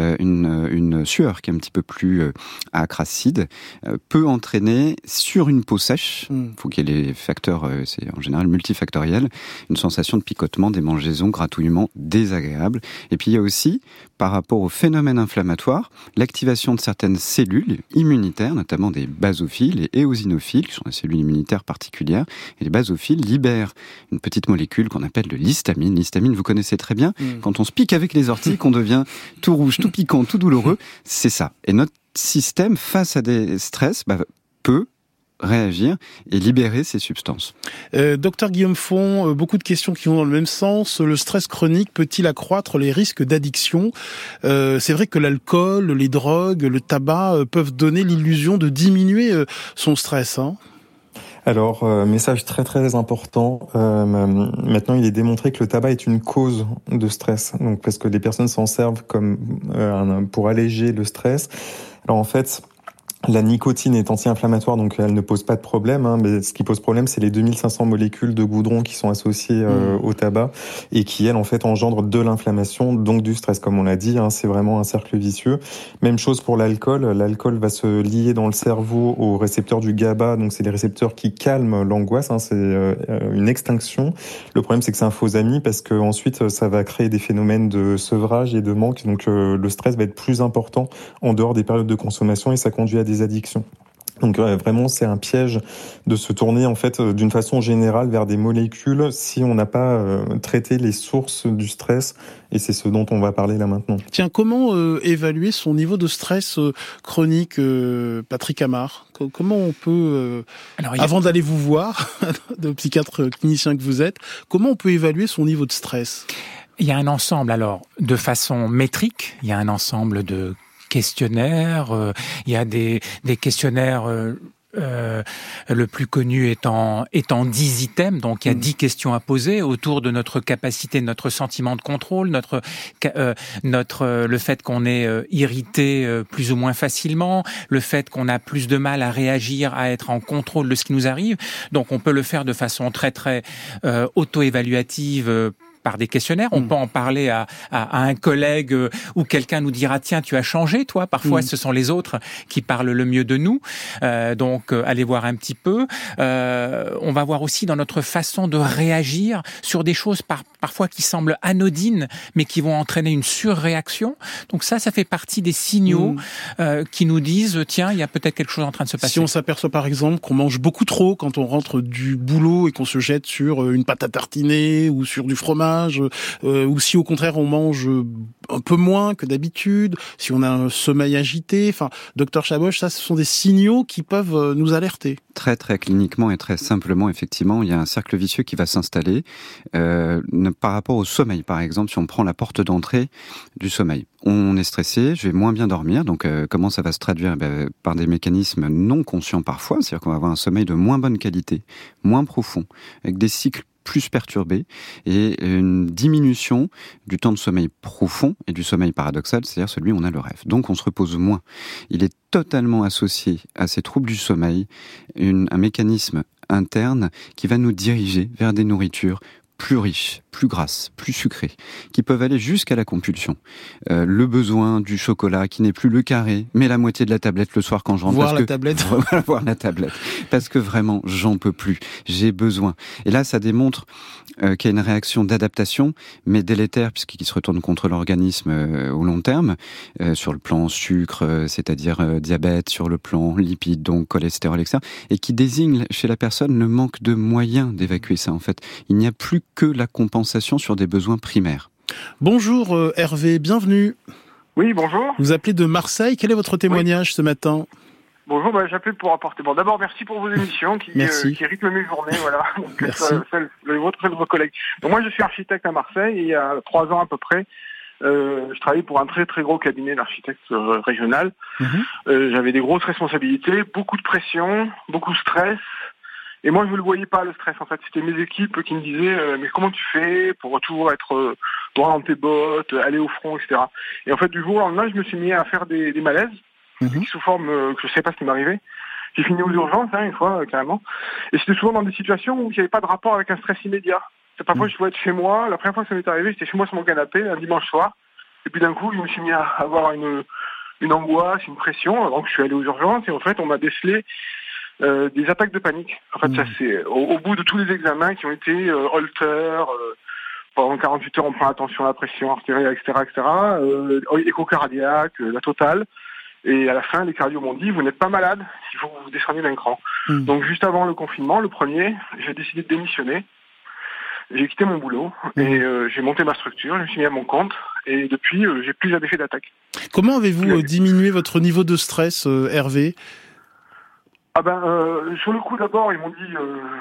Speaker 7: une sueur qui est un petit peu plus âcre, acide, peut entraîner sur une peau sèche, faut qu'il y ait les facteurs, c'est en général multifactoriel, une sensation de picotement, démangeaison, gratouillement désagréable. Et puis il y a aussi, par rapport au phénomène inflammatoire, l'activation de certaines cellules immunitaires, notamment des basophiles et éosinophiles, qui sont des cellules immunitaires particulières. Et les basophiles libèrent une petite molécule qu'on appelle l'histamine. L'histamine, vous connaissez très bien. Quand on se pique avec les orties, qu'on devient tout rouge, tout piquant, tout douloureux, c'est ça. Et notre système, face à des stress, peut réagir et libérer ces substances.
Speaker 1: Docteur Guillaume Font, beaucoup de questions qui vont dans le même sens. Le stress chronique peut-il accroître les risques d'addiction? C'est vrai que l'alcool, les drogues, le tabac peuvent donner l'illusion de diminuer son stress.
Speaker 10: Alors, message très très important. Maintenant, il est démontré que le tabac est une cause de stress. Donc, parce que les personnes s'en servent comme pour alléger le stress. Alors en fait, la nicotine est anti-inflammatoire, donc elle ne pose pas de problème, mais ce qui pose problème, c'est les 2500 molécules de goudron qui sont associées au tabac et qui, elles, en fait, engendrent de l'inflammation, donc du stress, comme on l'a dit, c'est vraiment un cercle vicieux. Même chose pour l'alcool. L'alcool va se lier dans le cerveau aux récepteurs du GABA, donc c'est les récepteurs qui calment l'angoisse, c'est une extinction. Le problème, c'est que c'est un faux ami parce que ensuite, ça va créer des phénomènes de sevrage et de manque, donc le stress va être plus important en dehors des périodes de consommation et ça conduit à des addictions. Donc vraiment, c'est un piège de se tourner en fait d'une façon générale vers des molécules si on n'a pas traité les sources du stress, et c'est ce dont on va parler là maintenant.
Speaker 1: Tiens, comment évaluer son niveau de stress chronique, Patrick Amar ? Comment on peut, avant d'aller vous voir, de psychiatre clinicien que vous êtes, comment on peut évaluer son niveau de stress ?
Speaker 8: Il y a un ensemble, alors, de façon métrique, il y a un ensemble de questionnaires, il y a des questionnaires, le plus connu étant 10 items, donc il y a 10 questions à poser autour de notre capacité, notre sentiment de contrôle, le fait qu'on est irrité plus ou moins facilement, le fait qu'on a plus de mal à réagir, à être en contrôle de ce qui nous arrive. Donc on peut le faire de façon très très auto-évaluative, par des questionnaires. On peut en parler à un collègue où quelqu'un nous dira « Tiens, tu as changé, toi ?» Parfois, ce sont les autres qui parlent le mieux de nous. Donc, allez voir un petit peu. On va voir aussi dans notre façon de réagir sur des choses parfois qui semblent anodines, mais qui vont entraîner une surréaction. Donc ça fait partie des signaux qui nous disent « Tiens, il y a peut-être quelque chose en train de se passer. »
Speaker 1: Si on s'aperçoit par exemple qu'on mange beaucoup trop quand on rentre du boulot et qu'on se jette sur une pâte à tartiner ou sur du fromage, ou si au contraire on mange un peu moins que d'habitude, si on a un sommeil agité, enfin, docteur Chaboch, ça ce sont des signaux qui peuvent nous alerter.
Speaker 7: Très très cliniquement et très simplement, effectivement, il y a un cercle vicieux qui va s'installer par rapport au sommeil, par exemple, si on prend la porte d'entrée du sommeil. On est stressé, je vais moins bien dormir, donc comment ça va se traduire ? Par des mécanismes non conscients parfois, c'est-à-dire qu'on va avoir un sommeil de moins bonne qualité, moins profond, avec des cycles plus perturbé et une diminution du temps de sommeil profond et du sommeil paradoxal, c'est-à-dire celui où on a le rêve. Donc on se repose moins. Il est totalement associé à ces troubles du sommeil un mécanisme interne qui va nous diriger vers des nourritures plus riches, plus grasses, plus sucrées, qui peuvent aller jusqu'à la compulsion. Le besoin du chocolat qui n'est plus le carré, mais la moitié de la tablette le soir quand je rentre.
Speaker 1: Voir la tablette.
Speaker 7: Voir la tablette. Parce que vraiment, j'en peux plus. J'ai besoin. Et là, ça démontre qu'il y a une réaction d'adaptation, mais délétère, puisqu'il se retourne contre l'organisme au long terme, sur le plan sucre, c'est-à-dire diabète, sur le plan lipides, donc cholestérol, etc., et qui désigne chez la personne le manque de moyens d'évacuer ça, en fait. Il n'y a plus que la compensation sur des besoins primaires.
Speaker 1: Bonjour Hervé, bienvenue.
Speaker 17: Oui, bonjour.
Speaker 1: Vous appelez de Marseille, quel est votre témoignage ce matin ?
Speaker 17: Bonjour, j'appelle pour apporter. Bon, d'abord, merci pour vos émissions qui rythment mes journées, voilà. Donc,
Speaker 1: merci.
Speaker 17: Votre et de vos collègues. Donc, moi, je suis architecte à Marseille et il y a 3 ans à peu près, je travaillais pour un très très gros cabinet d'architectes régional. J'avais des grosses responsabilités, beaucoup de pression, beaucoup de stress. Et moi, je ne le voyais pas, le stress, en fait. C'était mes équipes qui me disaient mais comment tu fais pour toujours être droit dans tes bottes, aller au front, etc. Et en fait, du jour au lendemain, je me suis mis à faire des malaises, sous forme que je ne sais pas ce qui m'arrivait. J'ai fini aux urgences, une fois, carrément. Et c'était souvent dans des situations où il n'y avait pas de rapport avec un stress immédiat. Parfois, je pouvais être chez moi. La première fois que ça m'est arrivé, j'étais chez moi sur mon canapé, un dimanche soir. Et puis d'un coup, je me suis mis à avoir une angoisse, une pression, avant que je suis allé aux urgences. Et en fait, on m'a décelé des attaques de panique. En fait, ça c'est au bout de tous les examens qui ont été Holter, pendant 48 heures on prend attention à la pression artérielle, etc., écho cardiaque, la totale. Et à la fin, les cardios m'ont dit, vous n'êtes pas malade, il faut que vous descendiez d'un cran. Donc juste avant le confinement, le premier, j'ai décidé de démissionner. J'ai quitté mon boulot et j'ai monté ma structure, je me suis mis à mon compte et depuis, j'ai plus jamais fait d'attaque.
Speaker 1: Comment avez-vous diminué votre niveau de stress, Hervé ?
Speaker 17: Sur le coup d'abord, ils m'ont dit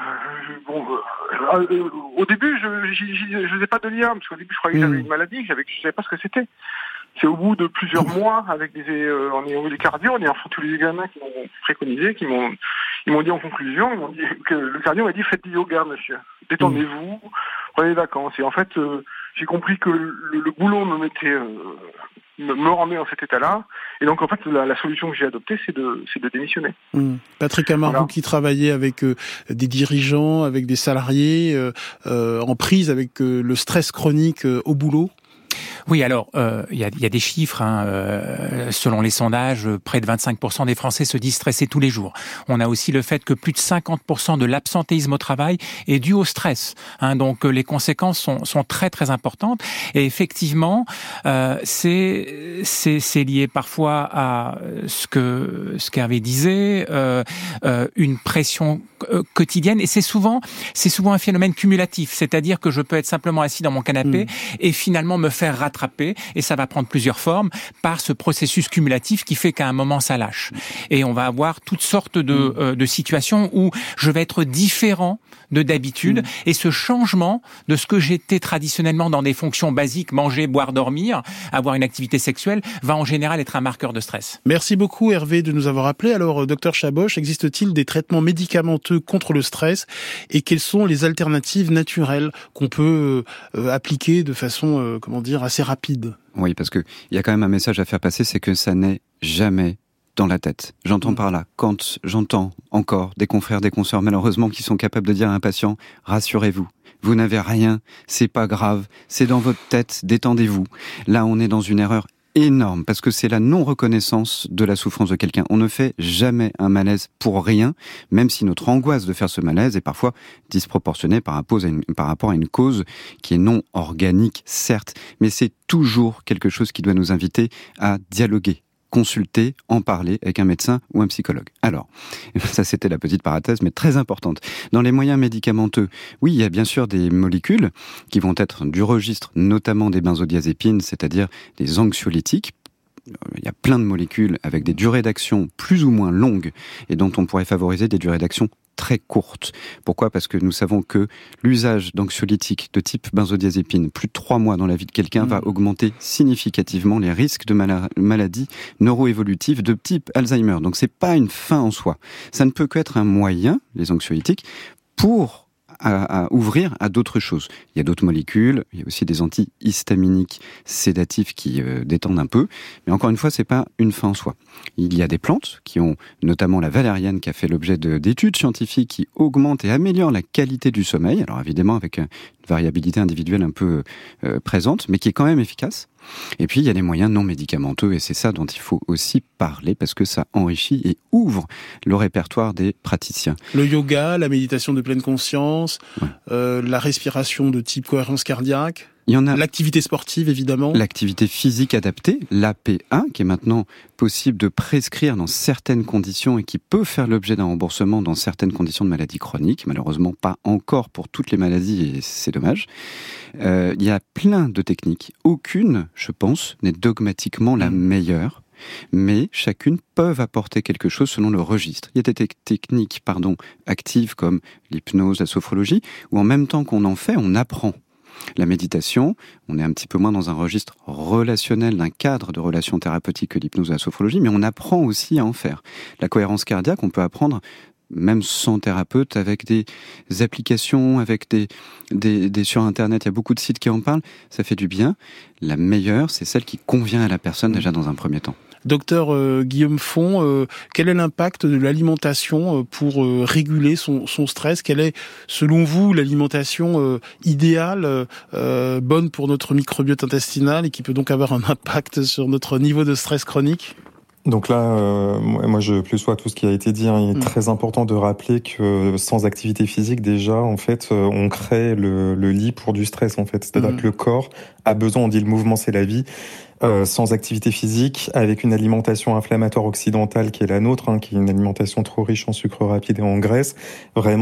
Speaker 17: au début je faisais pas de lien parce qu'au début je croyais que j'avais une maladie, je savais pas ce que c'était. C'est au bout de plusieurs mois avec en ayant eu des cardio, en ayant fait tous les examens qui m'ont préconisé, ils m'ont dit en conclusion, ils m'ont dit que le cardio m'a dit faites du yoga monsieur, détendez-vous, prenez des vacances. Et en fait j'ai compris que le boulot me rendait dans cet état-là. Et donc, en fait, la solution que j'ai adoptée, c'est de démissionner.
Speaker 1: Patrick Amar, vous qui travaillez avec des dirigeants, avec des salariés, en prise avec le stress chronique au boulot.
Speaker 8: Oui, alors il y a des chiffres. Selon les sondages, près de 25% des Français se disent stressés tous les jours. On a aussi le fait que plus de 50% de l'absentéisme au travail est dû au stress. Donc les conséquences sont très très importantes. Et effectivement, c'est lié parfois à ce qu'Hervé disait, une pression quotidienne. Et c'est souvent un phénomène cumulatif. C'est-à-dire que je peux être simplement assis dans mon canapé et finalement me faire rattraper, et ça va prendre plusieurs formes, par ce processus cumulatif qui fait qu'à un moment ça lâche. Et on va avoir toutes sortes de situations où je vais être différent de d'habitude, et ce changement de ce que j'étais traditionnellement dans des fonctions basiques, manger, boire, dormir, avoir une activité sexuelle, va en général être un marqueur de stress.
Speaker 1: Merci beaucoup Hervé de nous avoir appelé. Alors docteur Chaboch, existe-t-il des traitements médicamenteux contre le stress, et quelles sont les alternatives naturelles qu'on peut appliquer de façon assez rapide?
Speaker 7: Oui, parce que il y a quand même un message à faire passer, c'est que ça n'est jamais dans la tête. J'entends par là, quand j'entends encore des confrères, des consoeurs malheureusement qui sont capables de dire à un patient, rassurez-vous, vous n'avez rien, c'est pas grave, c'est dans votre tête, détendez-vous. Là, on est dans une erreur énorme, parce que c'est la non-reconnaissance de la souffrance de quelqu'un. On ne fait jamais un malaise pour rien, même si notre angoisse de faire ce malaise est parfois disproportionnée par rapport à une cause qui est non organique, certes, mais c'est toujours quelque chose qui doit nous inviter à dialoguer, consulter, en parler avec un médecin ou un psychologue. Alors, ça c'était la petite parenthèse, mais très importante. Dans les moyens médicamenteux, oui, il y a bien sûr des molécules qui vont être du registre, notamment des benzodiazépines, c'est-à-dire des anxiolytiques. Il y a plein de molécules avec des durées d'action plus ou moins longues et dont on pourrait favoriser des durées d'action très courte. Pourquoi ? Parce que nous savons que l'usage d'anxiolytiques de type benzodiazépine plus de 3 mois dans la vie de quelqu'un va augmenter significativement les risques de maladies neuroévolutives de type Alzheimer. Donc c'est pas une fin en soi. Ça ne peut qu'être un moyen, les anxiolytiques, pour à ouvrir à d'autres choses. Il y a d'autres molécules, il y a aussi des antihistaminiques sédatifs qui détendent un peu, mais encore une fois, c'est pas une fin en soi. Il y a des plantes qui ont, notamment la valériane qui a fait l'objet d'études scientifiques qui augmentent et améliorent la qualité du sommeil, alors évidemment avec une variabilité individuelle un peu présente, mais qui est quand même efficace. Et puis il y a des moyens non médicamenteux, et c'est ça dont il faut aussi parler, parce que ça enrichit et ouvre le répertoire des praticiens.
Speaker 1: Le yoga, la méditation de pleine conscience, la respiration de type cohérence cardiaque.
Speaker 7: Il y en a
Speaker 1: l'activité sportive, évidemment.
Speaker 7: L'activité physique adaptée, l'APA, qui est maintenant possible de prescrire dans certaines conditions et qui peut faire l'objet d'un remboursement dans certaines conditions de maladies chroniques. Malheureusement, pas encore pour toutes les maladies, et c'est dommage. Il y a plein de techniques. Aucune, je pense, n'est dogmatiquement la meilleure, mais chacune peut apporter quelque chose selon le registre. Il y a des techniques actives comme l'hypnose, la sophrologie, où en même temps qu'on en fait, on apprend. La méditation, on est un petit peu moins dans un registre relationnel, d'un cadre de relations thérapeutiques que l'hypnose et la sophrologie, mais on apprend aussi à en faire. La cohérence cardiaque, on peut apprendre même sans thérapeute, avec des applications, avec des sur Internet, il y a beaucoup de sites qui en parlent, ça fait du bien. La meilleure, c'est celle qui convient à la personne déjà dans un premier temps.
Speaker 1: Docteur Guillaume Font, quel est l'impact de l'alimentation pour réguler son stress ? Quelle est, selon vous, l'alimentation idéale, bonne pour notre microbiote intestinal et qui peut donc avoir un impact sur notre niveau de stress chronique ?
Speaker 10: Donc là, moi je plus sois tout ce qui a été dit. Il est très important de rappeler que sans activité physique, déjà, en fait, on crée le lit pour du stress, en fait. C'est-à-dire que le corps a besoin, on dit le mouvement c'est la vie, sans activité physique, avec une alimentation inflammatoire occidentale qui est la nôtre, qui est une alimentation trop riche en sucre rapide et en graisse. Vraiment,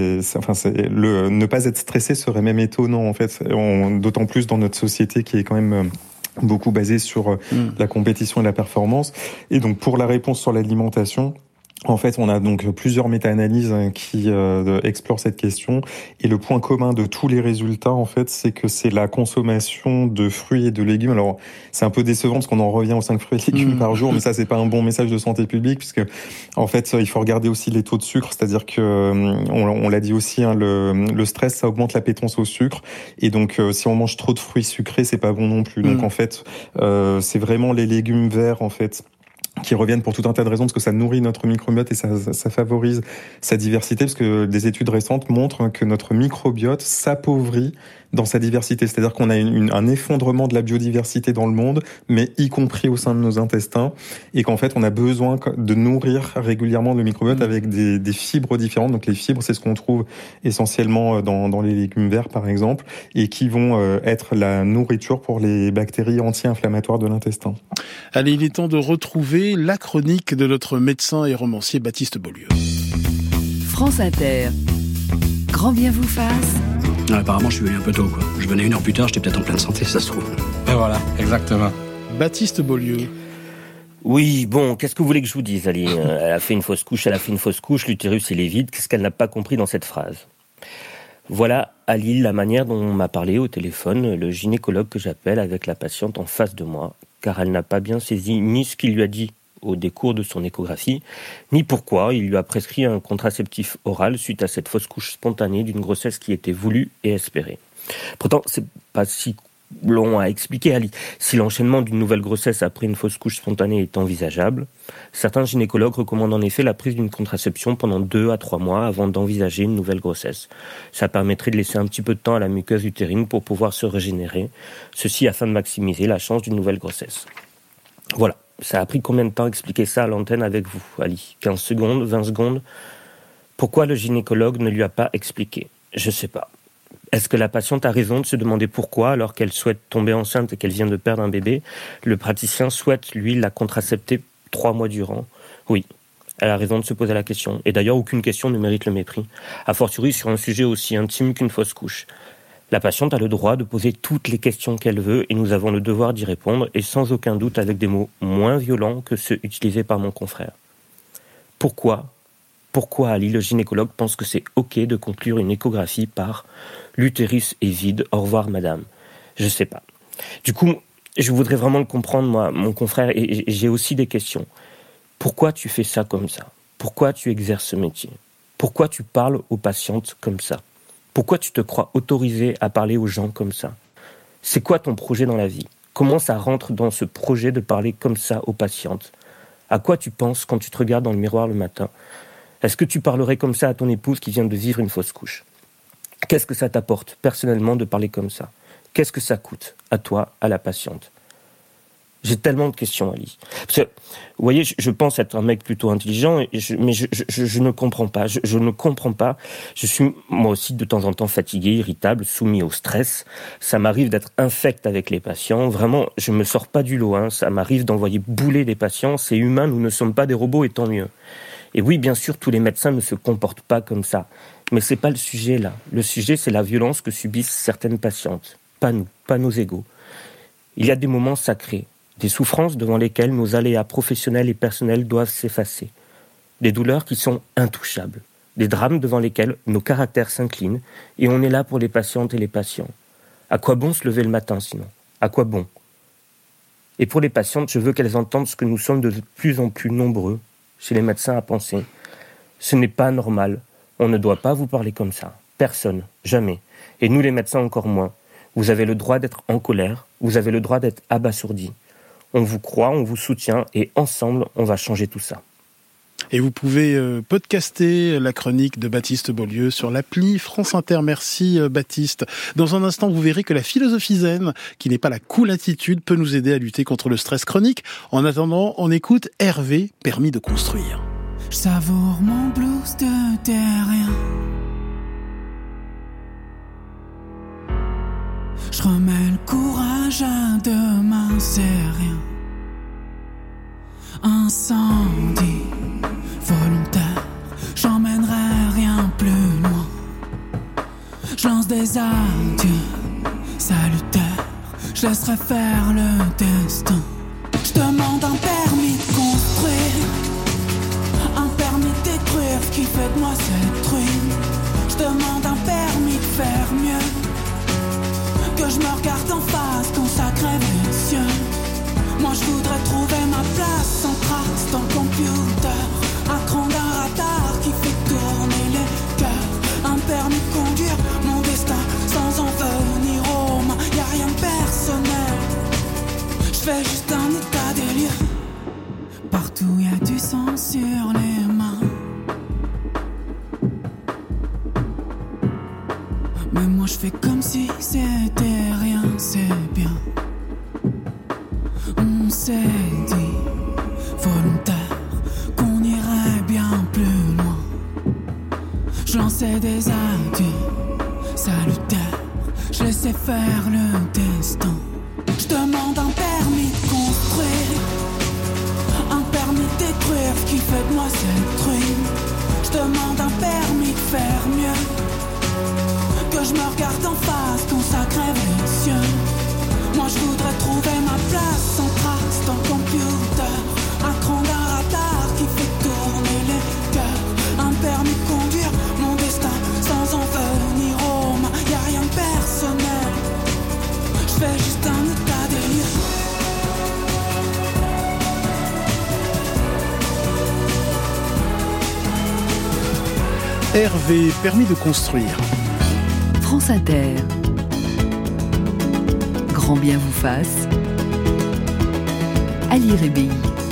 Speaker 10: ne pas être stressé serait même étonnant, en fait. D'autant plus dans notre société qui est quand même beaucoup basé sur la compétition et la performance. Et donc, pour la réponse sur l'alimentation, en fait, on a donc plusieurs méta-analyses qui explorent cette question. Et le point commun de tous les résultats, en fait, c'est que c'est la consommation de fruits et de légumes. Alors, c'est un peu décevant parce qu'on en revient aux 5 fruits et légumes par jour, mais ça, c'est pas un bon message de santé publique, puisque, en fait, il faut regarder aussi les taux de sucre. C'est-à-dire que, on l'a dit aussi, le stress, ça augmente l'appétence au sucre. Et donc, si on mange trop de fruits sucrés, c'est pas bon non plus. Donc, en fait, c'est vraiment les légumes verts, en fait, qui reviennent pour tout un tas de raisons, parce que ça nourrit notre microbiote et ça favorise sa diversité, parce que des études récentes montrent que notre microbiote s'appauvrit dans sa diversité. C'est-à-dire qu'on a un effondrement de la biodiversité dans le monde, mais y compris au sein de nos intestins, et qu'en fait, on a besoin de nourrir régulièrement le microbiote avec des fibres différentes. Donc les fibres, c'est ce qu'on trouve essentiellement dans les légumes verts, par exemple, et qui vont être la nourriture pour les bactéries anti-inflammatoires de l'intestin.
Speaker 1: Allez, il est temps de retrouver la chronique de notre médecin et romancier Baptiste Beaulieu.
Speaker 3: France Inter. Grand bien vous fasse.
Speaker 13: Ah, apparemment, je suis venu un peu tôt, quoi. Je venais 1 heure plus tard, j'étais peut-être en pleine santé, ça se trouve.
Speaker 18: Et voilà, exactement.
Speaker 1: Baptiste Beaulieu.
Speaker 2: Oui, bon, qu'est-ce que vous voulez que je vous dise, Ali ? Elle a fait une fausse couche, l'utérus il est vide, qu'est-ce qu'elle n'a pas compris dans cette phrase ? Voilà, Ali, la manière dont on m'a parlé au téléphone, le gynécologue que j'appelle avec la patiente en face de moi, car elle n'a pas bien saisi ni ce qu'il lui a dit au décours de son échographie, ni pourquoi il lui a prescrit un contraceptif oral suite à cette fausse couche spontanée d'une grossesse qui était voulue et espérée. Pourtant, c'est pas si long à expliquer, Ali. Si l'enchaînement d'une nouvelle grossesse après une fausse couche spontanée est envisageable, certains gynécologues recommandent en effet la prise d'une contraception pendant 2 à 3 mois avant d'envisager une nouvelle grossesse. Ça permettrait de laisser un petit peu de temps à la muqueuse utérine pour pouvoir se régénérer, ceci afin de maximiser la chance d'une nouvelle grossesse. Voilà. Ça a pris combien de temps expliquer ça à l'antenne avec vous, Ali ? 15 secondes, 20 secondes ? Pourquoi le gynécologue ne lui a pas expliqué ? Je sais pas. Est-ce que la patiente a raison de se demander pourquoi, alors qu'elle souhaite tomber enceinte et qu'elle vient de perdre un bébé, le praticien souhaite, lui, la contracepter 3 mois durant ? Oui, elle a raison de se poser la question. Et d'ailleurs, aucune question ne mérite le mépris. A fortiori sur un sujet aussi intime qu'une fausse couche. La patiente a le droit de poser toutes les questions qu'elle veut et nous avons le devoir d'y répondre, et sans aucun doute avec des mots moins violents que ceux utilisés par mon confrère. Pourquoi, Ali, le gynécologue, pense que c'est OK de conclure une échographie par « l'utérus est vide, au revoir madame ». Je sais pas. Du coup, je voudrais vraiment le comprendre, moi, mon confrère, et j'ai aussi des questions. Pourquoi tu fais ça comme ça ? Pourquoi tu exerces ce métier ? Pourquoi tu parles aux patientes comme ça ? Pourquoi tu te crois autorisé à parler aux gens comme ça ? C'est quoi ton projet dans la vie ? Comment ça rentre dans ce projet de parler comme ça aux patientes ? À quoi tu penses quand tu te regardes dans le miroir le matin ? Est-ce que tu parlerais comme ça à ton épouse qui vient de vivre une fausse couche ? Qu'est-ce que ça t'apporte personnellement de parler comme ça ? Qu'est-ce que ça coûte à toi, à la patiente ? J'ai tellement de questions, Ali. Parce que, vous voyez, je pense être un mec plutôt intelligent, mais je ne comprends pas. Je ne comprends pas. Je suis, moi aussi, de temps en temps fatigué, irritable, soumis au stress. Ça m'arrive d'être infect avec les patients. Vraiment, je me sors pas du lot. Ça m'arrive d'envoyer bouler des patients. C'est humain, nous ne sommes pas des robots, et tant mieux. Et oui, bien sûr, tous les médecins ne se comportent pas comme ça. Mais c'est pas le sujet, là. Le sujet, c'est la violence que subissent certaines patientes. Pas nous, pas nos égos. Il y a des moments sacrés. Des souffrances devant lesquelles nos aléas professionnels et personnels doivent s'effacer. Des douleurs qui sont intouchables. Des drames devant lesquels nos caractères s'inclinent et on est là pour les patientes et les patients. À quoi bon se lever le matin sinon ? À quoi bon ? Et pour les patientes, je veux qu'elles entendent ce que nous sommes de plus en plus nombreux chez les médecins à penser. Ce n'est pas normal. On ne doit pas vous parler comme ça. Personne. Jamais. Et nous les médecins encore moins. Vous avez le droit d'être en colère. Vous avez le droit d'être abasourdi. On vous croit, on vous soutient et ensemble, on va changer tout ça.
Speaker 1: Et vous pouvez podcaster la chronique de Baptiste Beaulieu sur l'appli France Inter. Merci Baptiste. Dans un instant, vous verrez que la philosophie zen, qui n'est pas la cool attitude, peut nous aider à lutter contre le stress chronique. En attendant, on écoute Hervé, permis de construire.
Speaker 14: Je savoure mon blues de terrien. Je remets le courage à demain, c'est rien. Incendie volontaire, j'emmènerai rien plus loin. Je lance des adieux salutaires, je laisserai faire le destin. Je demande un permis de construire, un permis de détruire, ce qui fait de moi cette ruine. Je demande un permis de faire mieux, que je me regarde en face quand ça crève les cieux. Moi je voudrais trouver ma place sans trace dans le computer. Un cran d'un radar qui fait tourner les cœurs. Un permis de conduire mon destin sans en venir aux mains. Y'a rien de personnel, je fais juste un état des lieux. Partout c'est des adieux salutaires. Je laissais faire le destin. Je demande un permis de construire, un permis de détruire ce qui fait de moi cette ruine. Je demande un permis de faire mieux, que je me regarde en face quand ça crève les yeux. Moi je voudrais trouver ma place sans trace dans le computer, un cran d'un radar qui fait tourner les cœurs. Un permis de conduire mon destin sans en venir aux mains. Y'a rien de personnel, je fais juste un état des lieux.
Speaker 1: Hervé, permis de construire.
Speaker 3: France Inter. Grand bien vous fasse. Ali Rébéi.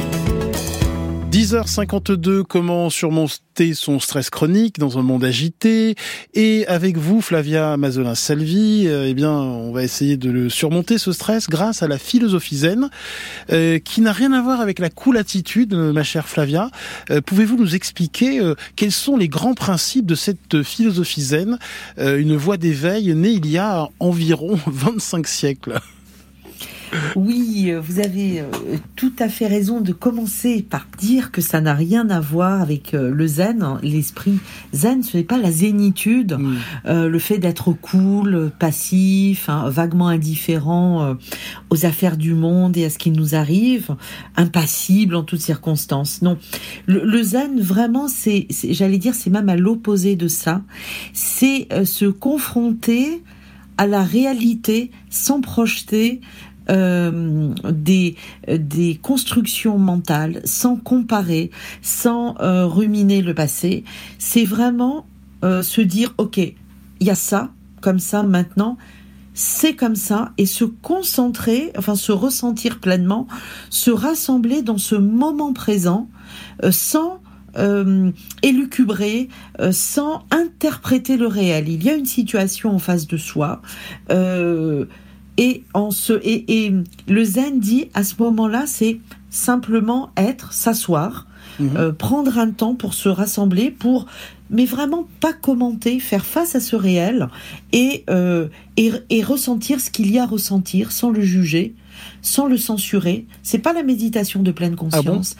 Speaker 1: 10h52, comment surmonter son stress chronique dans un monde agité? Et avec vous, Flavia Mazelin-Salvi, eh bien, on va essayer de le surmonter, ce stress, grâce à la philosophie zen, qui n'a rien à voir avec la cool attitude, ma chère Flavia. Pouvez-vous nous expliquer quels sont les grands principes de cette philosophie zen, une voie d'éveil née il y a environ 25 siècles?
Speaker 9: Oui, vous avez tout à fait raison de commencer par dire que ça n'a rien à voir avec le zen. L'esprit zen, ce n'est pas la zénitude, le fait d'être cool, passif, vaguement indifférent aux affaires du monde et à ce qui nous arrive, impassible en toutes circonstances. Non, le zen, vraiment, c'est j'allais dire, c'est même à l'opposé de ça. C'est se confronter à la réalité sans projeter des constructions mentales, sans comparer, sans ruminer le passé. C'est vraiment se dire, ok, il y a ça, comme ça, maintenant, c'est comme ça, et se concentrer, enfin se ressentir pleinement, se rassembler dans ce moment présent, sans élucubrer, sans interpréter le réel. Il y a une situation en face de soi, et le zen dit, à ce moment-là, c'est simplement être, s'asseoir, prendre un temps pour se rassembler, mais vraiment pas commenter, faire face à ce réel et ressentir ce qu'il y a à ressentir sans le juger, sans le censurer. C'est pas la méditation de pleine conscience.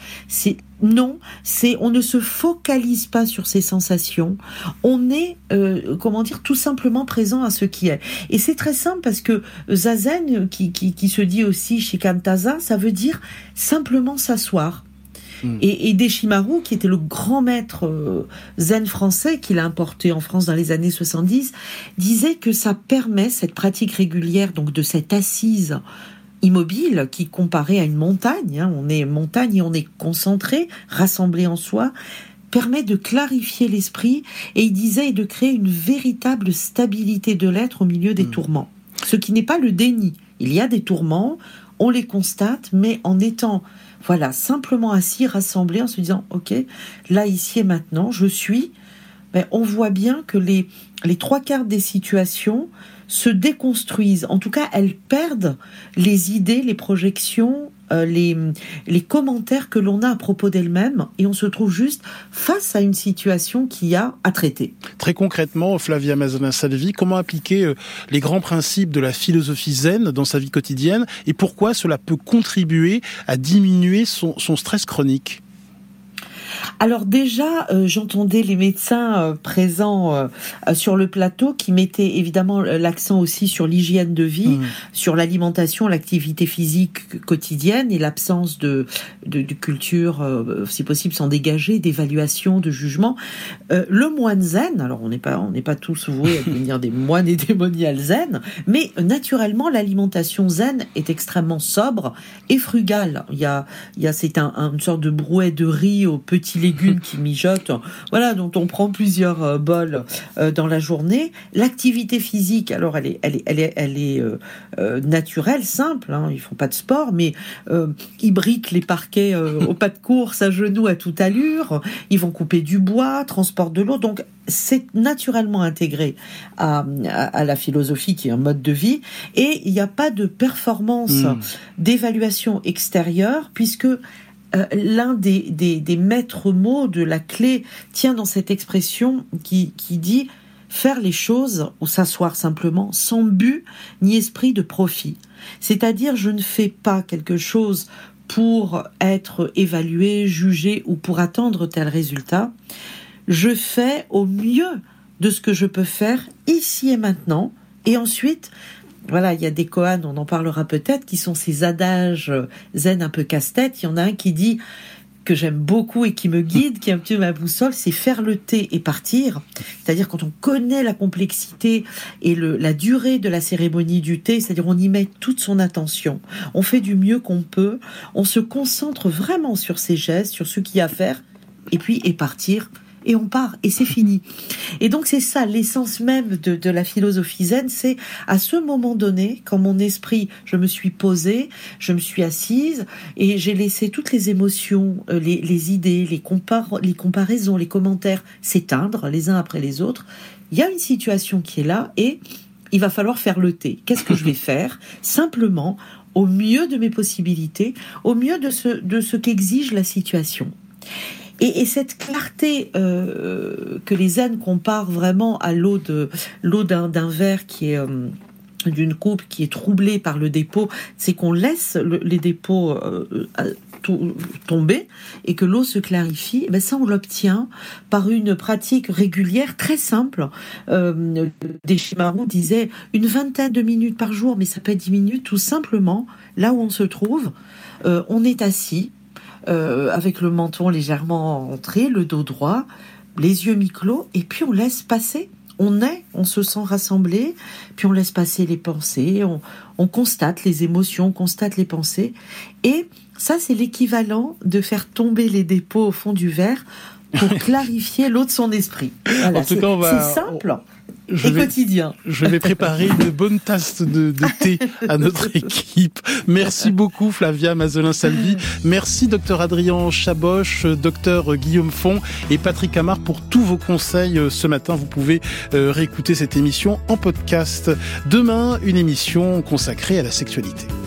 Speaker 9: On ne se focalise pas sur ses sensations. On est, tout simplement présent à ce qui est. Et c'est très simple parce que zazen, qui se dit aussi shikantaza, ça veut dire simplement s'asseoir. Et Deshimaru, qui était le grand maître zen français, qu'il a importé en France dans les années 70, disait que ça permet, cette pratique régulière, donc de cette assise immobile, qui comparée à une montagne, on est montagne et on est concentré, rassemblé en soi, permet de clarifier l'esprit, et il disait, de créer une véritable stabilité de l'être au milieu des tourments. Ce qui n'est pas le déni. Il y a des tourments, on les constate, mais en étant simplement assis, rassemblés, en se disant, ok, là, ici et maintenant, je suis, on voit bien que les 3/4 des situations se déconstruisent. En tout cas, elles perdent les idées, les projections, les commentaires que l'on a à propos d'elles-mêmes, et on se trouve juste face à une situation qui a à traiter.
Speaker 1: Très concrètement, Flavia Mazelin-Salvi, comment appliquer les grands principes de la philosophie zen dans sa vie quotidienne, et pourquoi cela peut contribuer à diminuer son stress chronique?
Speaker 9: Alors déjà, j'entendais les médecins présents sur le plateau qui mettaient évidemment l'accent aussi sur l'hygiène de vie, sur l'alimentation, l'activité physique quotidienne et l'absence de culture, si possible, s'en dégager, d'évaluation, de jugement. Le moine zen, alors on n'est pas tous voués à devenir des moines et des moniales zen, mais naturellement l'alimentation zen est extrêmement sobre et frugale. C'est une sorte de brouet de riz aux petits légumes qui mijotent, dont on prend plusieurs bols dans la journée. L'activité physique, alors elle est naturelle, simple, ils font pas de sport, mais ils briquent les parquets au pas de course, à genoux, à toute allure, ils vont couper du bois, transportent de l'eau, donc c'est naturellement intégré à la philosophie qui est un mode de vie, et il n'y a pas de performance d'évaluation extérieure, puisque l'un des maîtres mots de la clé tient dans cette expression qui dit faire les choses ou s'asseoir simplement sans but ni esprit de profit. C'est-à-dire, je ne fais pas quelque chose pour être évalué, jugé ou pour attendre tel résultat. Je fais au mieux de ce que je peux faire ici et maintenant. Et ensuite, voilà, il y a des koans, on en parlera peut-être, qui sont ces adages zen un peu casse-tête. Il y en a un qui dit, que j'aime beaucoup et qui me guide, qui est un petit peu ma boussole, c'est faire le thé et partir. C'est-à-dire quand on connaît la complexité et la durée de la cérémonie du thé, c'est-à-dire on y met toute son attention, on fait du mieux qu'on peut, on se concentre vraiment sur ses gestes, sur ce qu'il y a à faire, et puis et partir. Et on part, et c'est fini. Et donc c'est ça, l'essence même de la philosophie zen, c'est à ce moment donné, quand mon esprit, je me suis posée, je me suis assise, et j'ai laissé toutes les émotions, les idées, les comparaisons, les commentaires s'éteindre les uns après les autres. Il y a une situation qui est là, et il va falloir faire le thé. Qu'est-ce que je vais faire ? Simplement, au mieux de mes possibilités, au mieux de ce qu'exige la situation. Et cette clarté que les zen comparent vraiment à l'eau d'un verre qui est d'une coupe qui est troublée par le dépôt, c'est qu'on laisse les dépôts tomber et que l'eau se clarifie. Ben ça, on l'obtient par une pratique régulière très simple. Deshimaru disait une vingtaine de minutes par jour, mais ça peut être 10 minutes, tout simplement là où on se trouve. On est assis. Avec le menton légèrement entré, le dos droit, les yeux mi-clos, et puis on laisse passer. On se sent rassemblé, puis on laisse passer les pensées, on constate les émotions, on constate les pensées. Et ça, c'est l'équivalent de faire tomber les dépôts au fond du verre pour clarifier l'eau de son esprit. Voilà,
Speaker 1: en tout cas,
Speaker 9: c'est simple. Quotidien.
Speaker 1: Je vais préparer une bonne tasse de thé à notre équipe. Merci beaucoup Flavia Mazelin-Salvi. Merci Dr Adrien Chaboch, Dr Guillaume Font et Patrick Amar pour tous vos conseils ce matin. Vous pouvez réécouter cette émission en podcast. Demain, une émission consacrée à la sexualité.